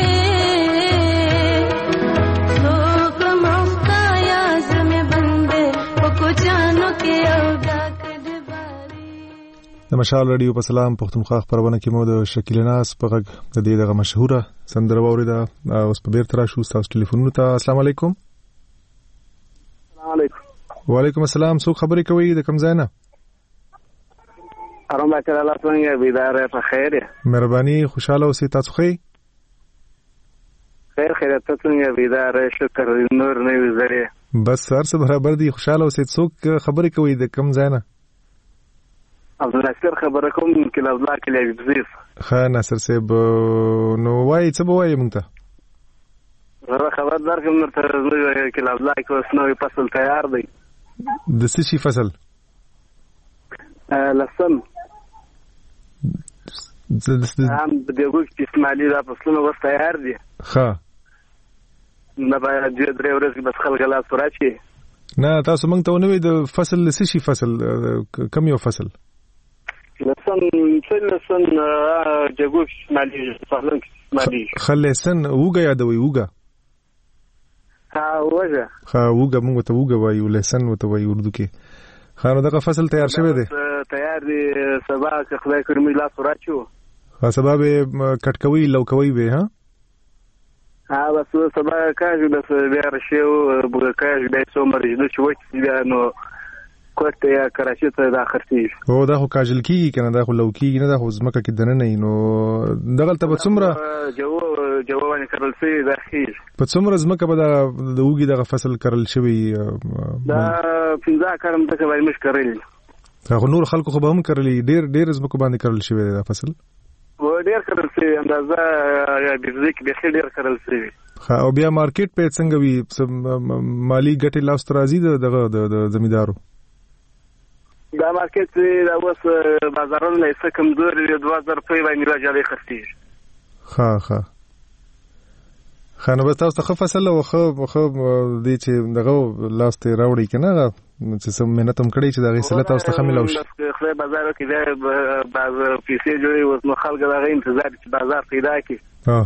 लोग मफ्ताया जमे बंदे वो कुचानों के अव्या कर बारी. د مشال رادیو په سلام پښتونخوا خبرونه کې مو د شکیل ناز په غږ د دې دغه مشهوره سندره واوریده. اوس په بیرته راشو تاسو ټلیفونونو ته. السلام علیکم. وعلیکم السلام. څوک خبرې کوي د کوم ځای نه؟ ارام بچا الله څنګه بیدار په خیر؟ مهرباني خوشاله اوسئ. تاسو خیر ته څنګه بیدار؟ شکر نور نه وزري بس هر څه برابر دي. خوشاله اوسئ. څوک خبرې کوي د کوم ځای نه؟ عبدالناصر خبره کوم کله الله کله بزیف. ښه ناصر صاحب نو وایي څه به وایي مونږ ته؟ زه خبر درکوم نور تر کله الله کو نوې فصل تیار دی. د څه شي فصل؟ لسن هم د دغه استعمالي د فصلونو وس تیار دي. ښه نه باید درې ورځې بس خلک لا سورچی نه تاسو مونږ ته ونوي د فصل د څه شي فصل کم یو فصل؟ لسن جګو استعمالي فصلون استعمالي خلسن وګه یادوي وګه وګه مونږ ته وګه وایو لسن وته وایو اردو کې. خانو دغه فصل تیار شوی دی؟ تیار دی. سبا که خدای کرمی لا سورچو سبا به کټکوي لوکوي به ها بس سبا کاږي بس بیا رشیو کاږي د څو مرجو چې وځي نو کوټه یا کراچي ته د اخرتي او دا خو کاجل کیږي کنه دا خو لوکیږي نه دا خو زمکه کې دنه نه نو دغه ته په څومره جوابونه کړل سي د اخیر په څومره زمکه به د وګي دغه فصل کړل شوی دا پنځه کارم ته باید مش کړل. خو نور خلکو خو به هم کړلی ډیر زمکه باندې کړل شوی دا فصل و ډیر کړل سي اندازه یا بزیک به ډیر کړل سي. او بیا مارکیټ په څنګه وی مالی ګټه لاس ترازی دغه د زمیدارو دا مارکیټ دا اوس بازارونه لسه کمزوري 2000 روپۍ باندې راځي خرڅي. ها خانه بس تاسو ته فصل او خو دې چې دغه لاس ته راوړي کنه چې سم مهنت هم کړی چې دغه سره تاسو ته خمل او شي خو بازار کې دا بعض پیسې جوړي اوس نو خلک دغه انتظار چې بازار پیدا کړي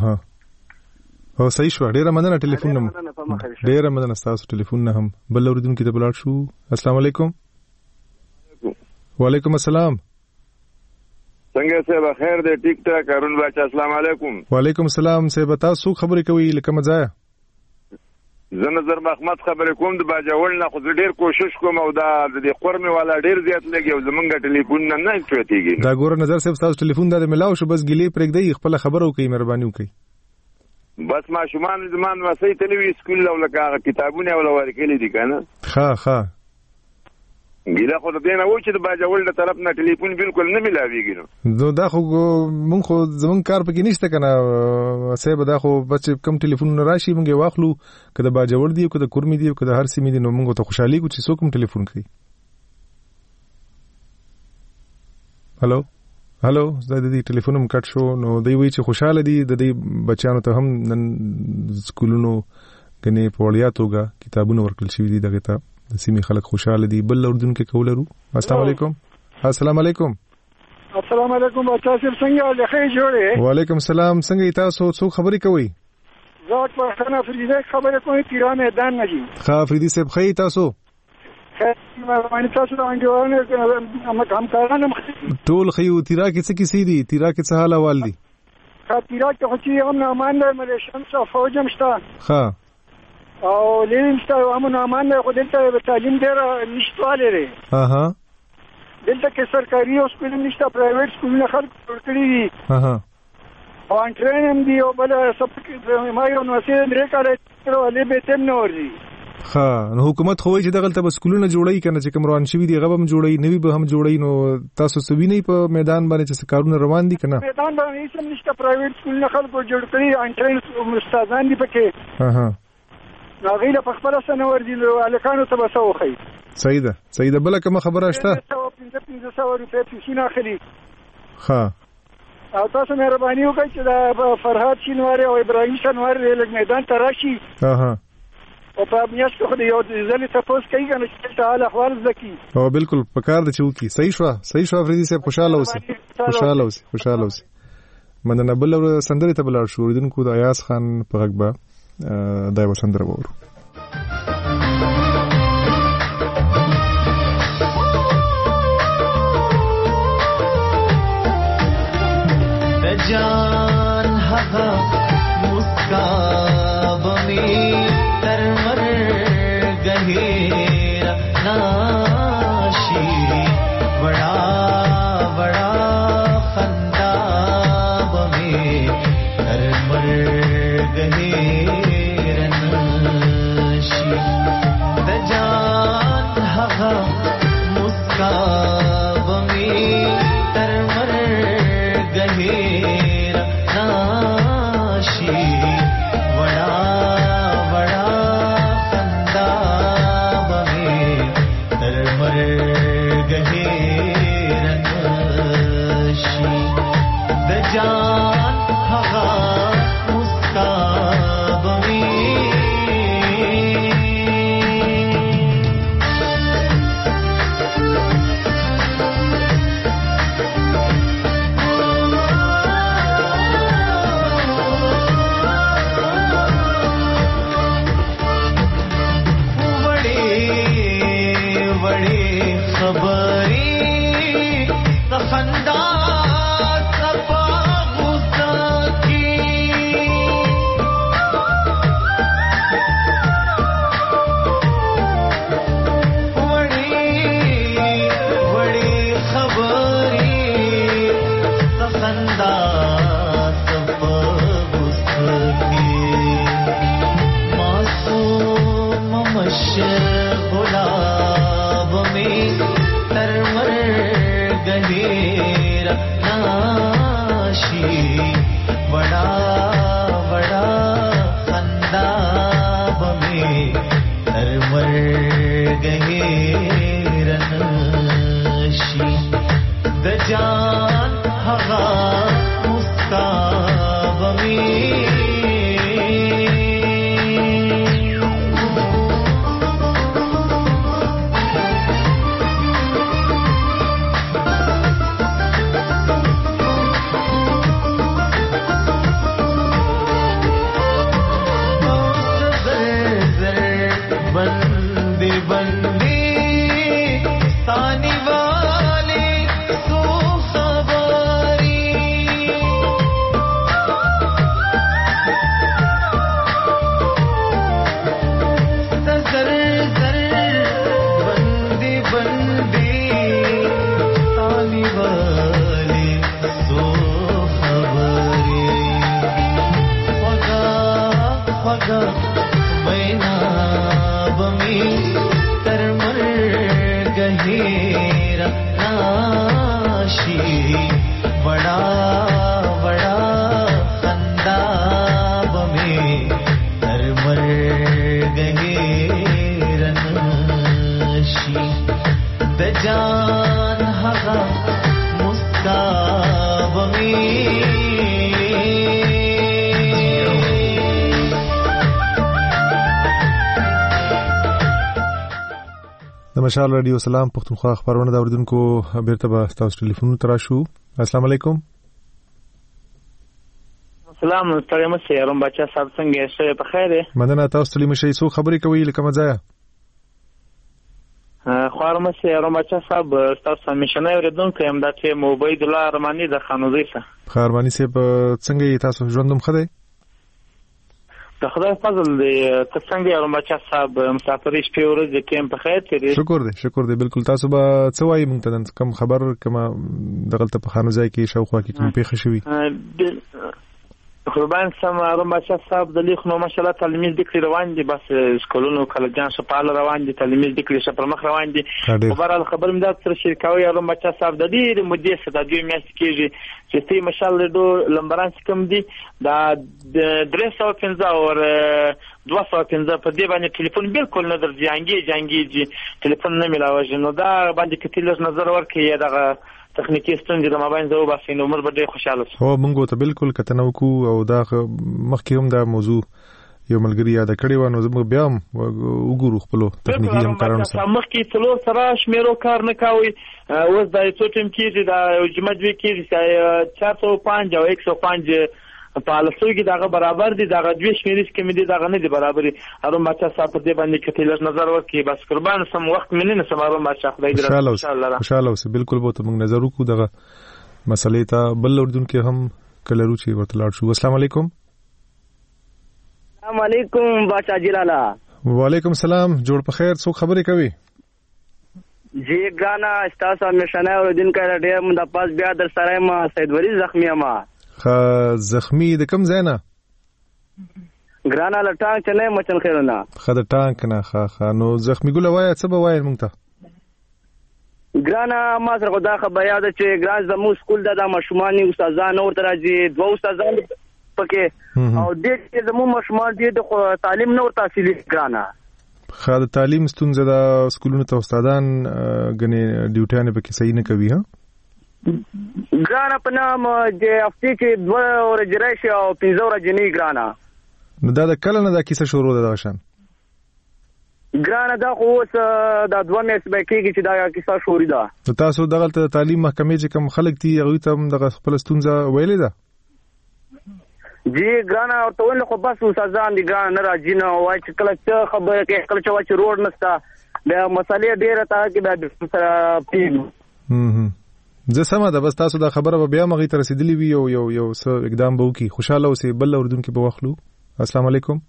او صحیح شو. ډیره مننه ټلیفون نم ډیره مننه تاسو ټلیفون نه هم بل اوریدونکو ته بلاړ شو. السلام علیکم. وعلیکم السلام. څنګه څه بخیر دی ټیک ټاک هارون بچا السلام علیکم. وعلیکم السلام. څه بتا سو خبرې کوي لکه مزه زه نظر محمد خبرې کوم د باجوړ نه خو ډیر کوشش کوم او دا د قرمه والا ډیر زیات لګي او زمونږ ټلیفون نه چوتيږي. دا ګور نظر صاحب تاسو ټلیفون دا ملاو شو بس ګلی پرېږدي خپل خبرو کوي مهرباني وکړي. بس ما شومان زمان واسي تلوي سکول او لکه کتابونه ولا ورکلي دي کنه. ها ګیله خو دې نه و چې د باجوړ له طرف نه ټلیفون بالکل نه ملاويږي نو دا خو مونږ خو زمون کار پکې نشته کنه صاحب. دا خو بس کم ټلیفون راشي مونږ واخلو کله باجوړ دی کله کورمي دی کله هر سیمه دی نو مونږ ته خوشحالي کو چې څوک ټلیفون کوي. هالو زه د دې ټلیفون هم کټ شو نو دوی وی چې خوشاله دي د دې بچانو ته هم نن سکولونو کني په وړیا توګه کتابونه ورکړل شوی دي دغه ته د سیمې خلک خوشاله دي. بل اردن کې کولرو. السلام علیکم. السلام علیکم. السلام علیکم. تاسو څنګه لخوا جوړه؟ وعلیکم السلام. څنګه تاسو څو خبرې کوي؟ زه په خنا فریدي خبرې کوم تیران میدان نجی. ښه فریدي صاحب خی تاسو؟ باندې تاسو د انجوانه هم کارانه ټول خیو تیرا کې څه کیسې دي؟ تیرا کې څه حال احوال دي؟ تیرا کې خو چې هم امان نه ملیشن څو فوجم شته. ښه او لینسته امن امان نه خو دلته تعلیم ډیر نشته لري. دلته کې سرکاري او سکول نشته پرایویټ سکولونه خلک ورکړي دي. او انټرین دی او بل سپک ما یو نو سي درې کال تر ولې به تم نه ورځي. نو حکومت خو چې دغه ته سکولونه جوړي کنه چې کوم روان شوی دی غو هم جوړي نوی به هم جوړي. نو تاسو سوي نه په میدان باندې چې کارونه روان دي کنه میدان باندې هیڅ نشته پرایویټ سکولونه خلکو جوړ کړي انټرین استادان دي پکې. نو غیله په خپل سره ورځي الکانو ته بسوخی. صحیح ده بل کوم خبره شته؟ 1500 روپے پیسې اخلي. او تاسو مهرباني وکړئ چې دا فرهاد شینواری او ابراهیم شینواری له میدان ته راشي. او په میاش کې خو یو ځلې تاسو کوي کنه چې حال احوال زکی. او بالکل پکار د چوکي. صحیح شو فريدي صاحب. خوشاله اوسئ. مننه. بل سندري ته بلار شو دونکو د ایاز خان په غږبه دا یو سندره وورو. جان هغه مسکا بمي تر مرګ هیر ناشي بڑا خندا بمي تر مرګ هیر ناشي د جان هغه مسکا بمي تر مرګ هیر ناشي بڑا خندا بمي تر مرګ هیر ناشي د جان هغه مسکا بمي هغه وینا بمی تر مرګ هیر ناشي بڑا بڑا خندا بمی تر مرګ هیر ناشي د جان هغه مسکا بمی د مشال رادیو سلام پښتونخوا خبرونه د اوریدونکو بیرته به تاسو ټلیفون تراشو. السلام علیکم. سلام ستړي مشه يروم بچا صاحب څنګه یې په خیر دی؟ مننه تاسو ټلی مشه څو خبرې کوي لکه مزایا خوار مشه يروم بچا صاحب تاسو همیشنه اوریدونکو هم د ته موبایل الله ارمانی د خانوزي سره خارمانی سه څنګه تاسو ژوندوم خدای د خدای فضل دی. ته څنګه یې بچا صاحب مسافرې شپې ورځې کې په خیر تیری؟ شکر دی بالکل. تاسو به څه وایي مونږ ته کم خبر کما دغلته په خانو ځای کې شاوخوا کې کوم پیښه شوې؟ قربان سم روم بچا صاحب د لیک نو ماشاءالله تعلیمي ذکر روان دي، بس سکولونو کالجان شپاله روان دي، تعلیمي ذکر شپر مخ روان دي. خبر خبر مې د سره شریکاوي روم بچا صاحب د دې مودې سره د دوی میاشت کېږي چې تی ماشاءالله دو لمبران کم دي دا 315 او 215 په دې باندې ټلیفون بالکل نه در جنگي ټلیفون نه ملاوي نو دا باندې کتل نظر ورکړي دغه تخنیکی ستونزې د مابین زو باسي نو مر بده خوشاله شو. هو مونږ ته بالکل کتنو کو او دا مخکې هم دا موضوع یو ملګری یاد کړی و نو زموږ بیا هم وګورو خپل تخنیکی هم کارونه سره مخکې څلور سره شمیرو کار نه کوي اوس دا څو ټیم کېږي دا جمعوي کېږي 405 او 105 په لاسوګي دغه برابر دي دغه دوی شمیرې کې مې دي دغه نه دي برابر. هرو ماچا صاحب په دې باندې کتل نظر ورکړي بس قربان سم وخت مې نه سمارو ماچا خدای دې خوشاله اوسه. بالکل به ته موږ نظر وکړو دغه مسلې ته بل اردن کې هم کلرو چې ورته لاړ شو. السلام علیکم. السلام علیکم بچا جلالا. وعلیکم السلام. جوړ په خیر. څوک خبرې کوي؟ جی ګانا استاسو مشنه اردن کې ډېر مونږ پاس بیا در سره ما سید ولی زخمی ما زخمی د کم ځای نه؟ ګرانا لټان چې نه مچن خیرونه خد ټانک نه نو زخمی ګل وای څه به وای مونږ ته؟ ګرانا ما سره خدا خبر یاد چې ګران زمو سکول د مشماني استادان اور راځي دوه استادان پکې او دې زمو مشمان دې د تعلیم نور تحصیلي ګرانا خد تعلیم ستونزه د سکولونو ته استادان غني ډیوټیانه پکې صحیح نه کوي. ها ګرانا په نام چې هفته کې 2 ورځې راشي او 15 ورځې نه ګرانا. نو دا د کله نه دا کیسه شروع ده دغه شان ګرانا دا خو اوس دا 2 میاشتې به کېږي چې دا کیسه شروع ده. تاسو دغه تعلیم محکمې چې کوم خلک دي هغه ته دغه خپل ستونزه ویلې ده؟ جی ګرانا او ته ول خو بس استادان دي ګرانا نه راځي نو وای چې کله څه خبره کې کله چې روډ نشته د مسالې ډیره تا کې د سره پیږي. زه سمه ده بس تاسو دا خبره به بیا مغې ته رسیدلی وي یو څه اقدام به وکړي. خوشاله اوسئ. بل اردن کې به واخلو. السلام علیکم.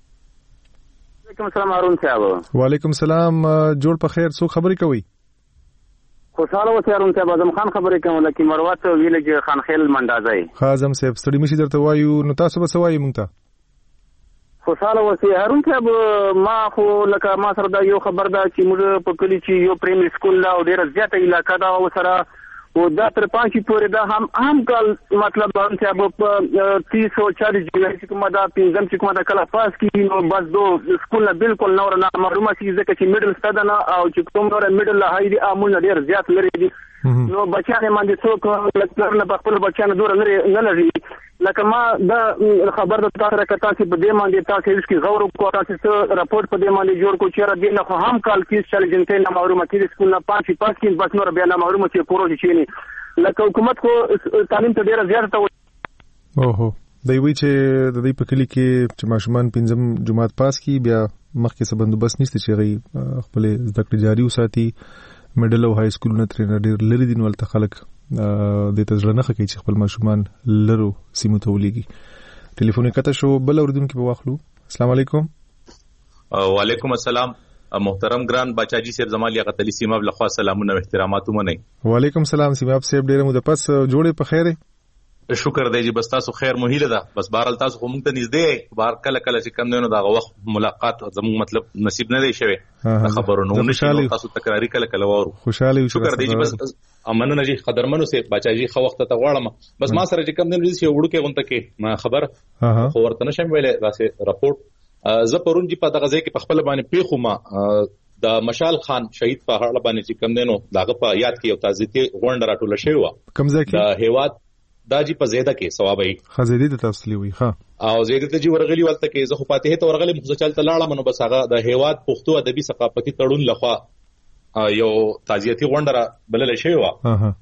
وعلیکم السلام هارون صاحب. وعلیکم السلام. جوړ په خیر. څو خبرې کوي؟ خوشاله اوسئ هارون صاحب. اعظم خان خبرې کوم لکه مروت ویلج خانخیل منډازای. اعظم صاحب ستړي مشي درته وایو نو تاسو به څه وایي مونږ ته؟ خوشاله اوسئ هارون صاحب. ما خو لکه ما سره دا یو خبر ده چې موږ په کلی چې یو پرایمري سکول دا ډیره زیاته علاقه دا او سره او دا تر 5 پورې دا هم کال مطلب هارون صاحب په 340 جنري چې کومه دا پنځم چې کومه دا کلا پاس کی نو بس دو سکول نه بالکل نور نه معلومه شي ځکه چې میډل ستاده نه او چې کوم نور میډل لا هاي دي امون ډیر زیات لري دي نو بچانه باندې څوک لکه نه خپل بچانه دور نه لري لکه ما دا خبر د تاسو راکتا چې په دې باندې تاسو هیڅ کی غور کو تاسو راپورټ په دې باندې جوړ کو چې را دي نه هم کال کې چل جنته نه معلومه کې سکول نه پاس کې بس نور بیا نه معلومه چې پروژه شي نه لکه حکومت کو تعلیم ته ډیره زیاته اوهو دوی وی چې د دې په کلی کې چې ماشومان پنځم جماعت پاس کی بیا مخکې څه بندوبست نشته چې غي خپل زده کړې جاری وساتي. میډل او های سکول نه تر ډیر لري دي نو تل خلک د تجربه نه کوي چې خپل ماشومان لرو سیمو ته ولېږي. ټلیفون کته شو بل اوردون کې به واخلو. السلام علیکم. وعلیکم السلام. محترم ګران بچاجي صاحب زمالي غتلی سیماب لخوا سلامونه او احترامات ومنئ. وعلیکم السلام سیماب صاحب ډیره مو د پس جوړې په خیره. شکر دی چې بس تاسو خیر مو هیله ده بس بهرحال تاسو خو موږ ته نږدې بهر کله چې کوم دی نو دغه وخت ملاقات زموږ مطلب نصیب نه دی شوی خبرونه نشو تاسو تکراری کله وورو خوشاله شکر دی بس امنه جی قدرمنو سي بچاجي خو وخت ته غواړم بس ما سره چې کوم دی چې وړو کې غونته کې ما خبر خو ورته نشم ویلې راسه راپورټ ز پرون جی په دغه ځای کې په خپل باندې پیخو ما د مشال خان شهید په اړه باندې چې کوم دی نو دغه په یاد کې یو تازه غونډه راټول شوی و کوم ځای کې د هیواد دا جی په زیاده کې ثوابي خزیدي د تفصیلی وي ها او زیاده ته جی ورغلی ولته کې زه خو پاتې ته ورغلی مخ چلته لاړم نو بس هغه د هیواد پښتو ادبي ثقافتي تړون لخوا یو تعزیتي غونډه بلل شوی و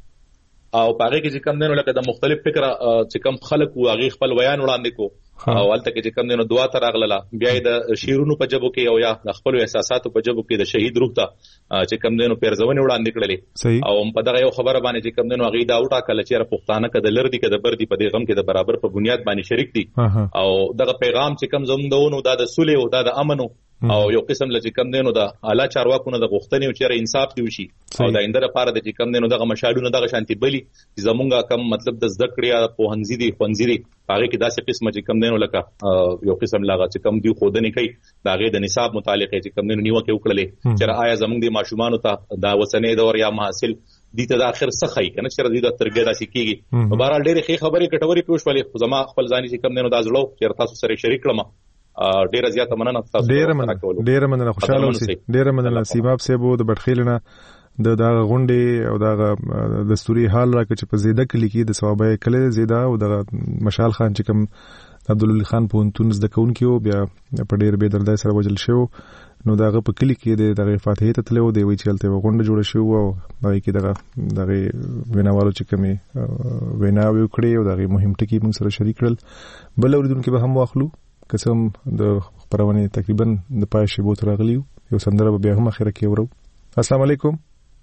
او پاره کې چې کوم دینو لکه د مختلف فکر چې کوم خلک او هغه خپل بیان وړاندې کو او ولته کې چې کوم دینو دعا تر اغله بیا د شیرونو په جبو کې او یا د خپل احساساتو په جبو کې د شهید روح ته چې کوم دینو پیرځونه وړاندې کړلې او په دغه یو خبره باندې چې کوم دینو هغه دا وټا کله چې پښتانه کده لر دي کده بر دي په دې غم کې د برابر په بنیاد باندې شریک دي او دغه پیغام چې کوم زموږ د صلح او د امن او یو قسم لږ کم دینو د اعلی چارواکونو د غوښتنې او چیرې انصاف دی وشي او د آینده لپاره د کم دینو دغه مشالونو دغه شانتي بلی زمونږه کم مطلب د زده کړې په هنځي دي خونځي دي هغه کې داسې قسمه چې کم دینو لکه یو قسم لاغه چې کم دی خودنی کوي دا غي د نصاب متعلق چې کم دینو نیوکه وکړلې چې آیا زمونږ د ماشومان ته دا وسنې دور یا محاصل دي ته د اخر څه خای کنه چې د ترګه داسې کیږي په بهر ډېر ښه خبرې کټوري پوښولې خو زما خپل ځاني چې کم دینو دازلو چې تاسو سره شریک کړم ډیره زیاته مننه تاسو ډیره مننه خوشاله اوسئ ډیره مننه سیماب صاحب د بټخیلنه د دغه غونډې او دغه دستوري حال راکړي چې په زیاده کلی کې د ثوابه کله زیاده او دغه مشال خان چې کوم عبدالله خان پونتون زده کوونکی او بیا په ډیر به دردای سره وجل شو نو دغه په کلی کې د فاتحه ته تلو دی وی چلته غونډه جوړه شو او هغه کې دغه ویناوالو چې کومي ویناوي کړی او دغه مهم ټکی موږ سره شریک کړل بل اوریدونکو به هم واخلو قسم د خبرونه تقریبا د پای شی بوت راغلیو یو سندره بیا هم اخره کې ورو السلام علیکم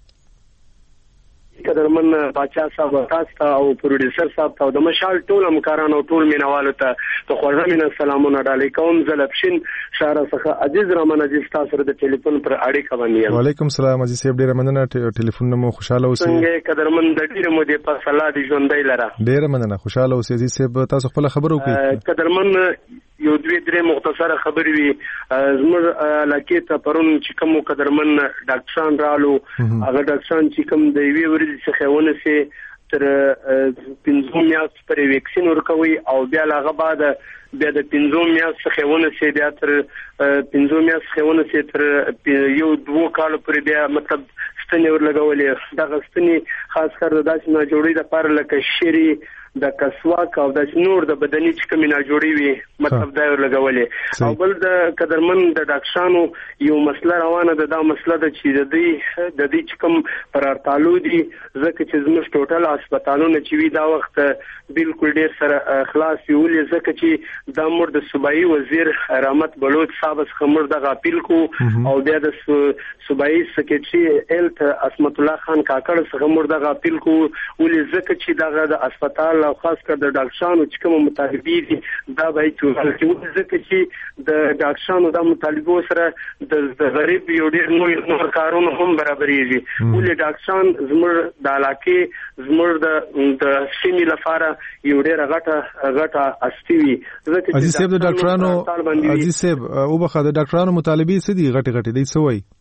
قدرمن بادشاہ صاحب تاسو او پروډوسر صاحب ته د مشال ټول همکارانو ټول مینوالو ته د خوږه مینا سلامونه ډالې کوم زلفشین شهر څخه عزیز رحمان عزیز تاسو سره د ټلیفون پر اړیکه باندې وعلیکم السلام عزیز صاحب ډیره مننه ټلیفون نمو خوشاله اوسئ څنګه قدرمن د ډیره مو د په صلاح دی ژوندۍ لره ډیره مننه خوشاله اوسئ عزیز صاحب تاسو خپل خبرو کوي قدرمن یو دوی درې مختصره خبرې وي زموږ لکه ته پرون چې کوم قدرمن ډاکټران رالو هغه ډاکټران چې کوم د وی ورځ څخه ونه سي تر 15 میاشت پر ویکسین ورکوي او بیا هغه بعد بیا د 15 میاشت څخه ونه سي بیا تر 15 میاشت څخه ونه سي تر یو 2 کال پورې بیا مطلب ستنې ورلګولې دا غستنی خاص کر داسې نه جوړې د پر لکه شری د کسواک او د نور د بدني چې کوم نه جوړي وي مطلب دا ورلګولې او بل د قدرمن د ډاکټرانو یو مسله روانه ده دا مسله د چې د دې چې کوم پر ارتالو دي ځکه چې زموږ ټوټل هسپتالونه چې وی دا وخت بالکل ډیر سره خلاص ویول ځکه چې د امر د صوبایي وزیر رحمت بلوچ صاحب څخه د غاپیل کو او بیا د صوبایي سکرټری هیلث اسمت الله خان کاکړ څخه د غاپیل کو ولې ځکه چې دغه د هسپتال او خاص کر د ډاکټرانو چې کوم مطالبه دي دا به چې ځکه چې د ډاکټرانو د مطالبه سره د غریب یو ډیر نور کارونه هم برابرېږي ولې ډاکټران زموږ د علاقې زموږ د سیمې لپاره یو ډیر غټه استوي ځکه عزیز صاحب د ډاکټرانو عزیز صاحب او بخا د ډاکټرانو مطالبه څه دي غټه دي څه وایي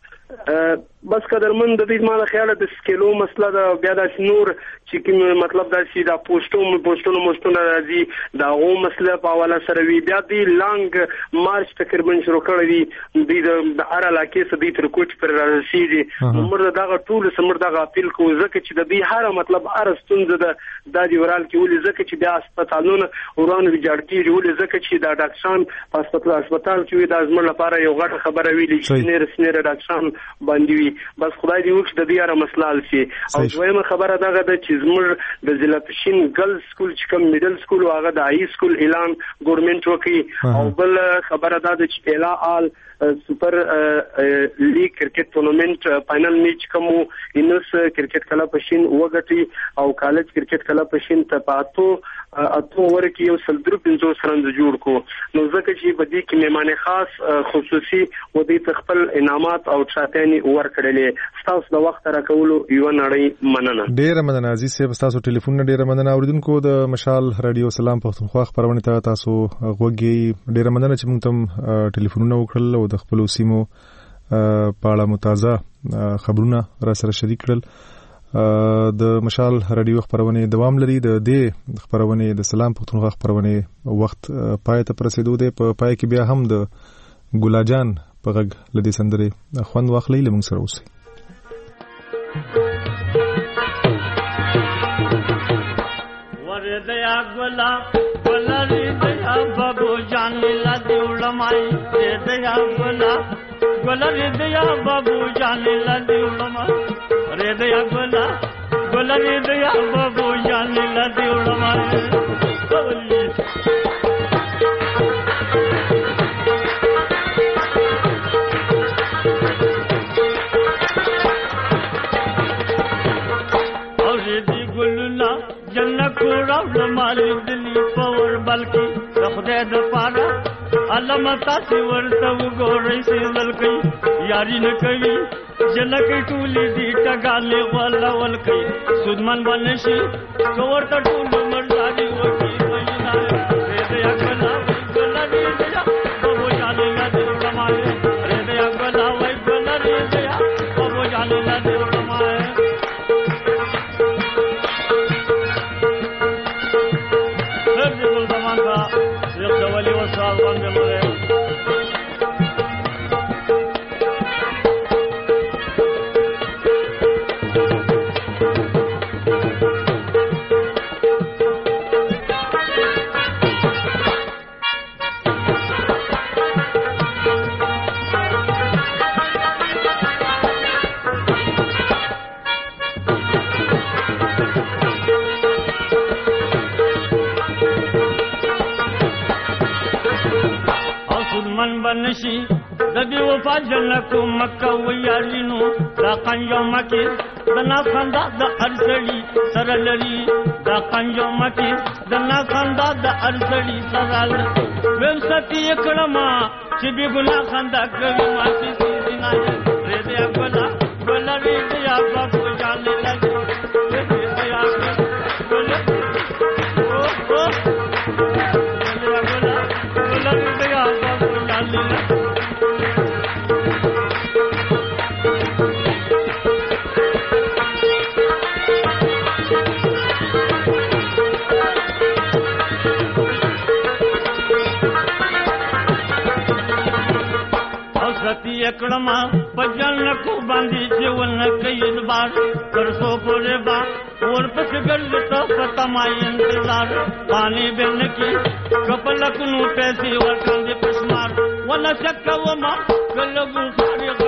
بس قدرمن د دې مال خیال د سکیلو مسله دا بیا د نور چې کوم مطلب دا چې دا پوسټونو راځي دا غو مسله په حواله سره وی بیا دی لانګ مارچ تقریبا شروع کړی دی د ار علاقې څخه د تر کوټ پر رسیدي عمر دغه ټول سمر دغه اپیل کو ځکه چې د دې هر مطلب ارستونز د دیورال کې ولې ځکه چې د هسپتالونو ورانو ویجاړ کیږي ولې ځکه چې دا ډاکټران په هسپتال کې د ازمر لپاره یو غټه خبره ویلې سنیر ډاکټران باندې بس خدای دې وکړي د دې اړه مسلال شي او دویمه خبره دا ده چې زموږ د ضلع پښین ګرل سکول چې کوم میډل سکول او هغه د هاي سکول اعلان ګورنمنت وکړي او بل خبره دا ده چې اعلان آل سپر لیگ کرکټ ټورنمنت فائنل میچ کوم انس کرکټ کلا پښین وګټي او کالج کرکټ کلا پښین ته پاتو اته ورکه یو سل درو 50 رند جوړ کو نو ځکه چې په دې کې میمانه خاص خصوصي و دې خپل انعامات او چاتانی ورکړلې تاسو د وخت راکولو یو نړۍ مننه ډیره مننه عزیز صاحب تاسو ټلیفون ډیره مننه اوریدونکو د مشال رادیو سلام پښتونخوا خبرونه ته تاسو غوږی ډیره مننه چې موږ تم ټلیفونونه وکړل او د خپل سیمو په اړه متازه خبرونه را سره شریک کړل د مشال رادیو خبرونه دوام لري د دې خبرونه د سلام پښتونخوا خبرونه وخت پای ته رسیدو دی په پای کې بیا هم د ګلاجان په غږ لدی سندره خوند واخلې لمون سره اوسئ وردیا ګلا ولری دیا بابو جان لا دیولمای دیا ګلا ولری دیا بابو جان لا دیولمای رے دیا ګلا ولری دیا بابو جان لا دیولمای مالک دلی پور بلکی خدای د پاره علامه تاسو ورته وګورئ چې ولکې یاري نه کوي جنکې ټولې دي ټګالې ولا ولکې سودمن باندې شي ورته ټول مرزادي وکی وینا دې اګلا ګلا دې یا بابو جان لا دې ورمای دې اګلا وای ګلا دې یا بابو جان لا دې ورمای بنشي دبي وفا جنکو مکه ویالینو دا قنجو مکی دنا خندا د ارسلی سره لري دا قنجو مکی دنا خندا د ارسلی سره لري ویم ستی کړما چې به ګنا خندا کوي ما سي سينا رې دې ګلا ګلا دې یا بابو جان لګي دې دې یا ګلا او ګلا دې یا بابو جان لګي کړما بجن کو باندې جیون کید بار کرسو پورے با اور پس گل تو پتا مای انتظار پانی بن کی کپلک نو پیسې ورکاندې پسمار ولا شک و ما کلو خارغ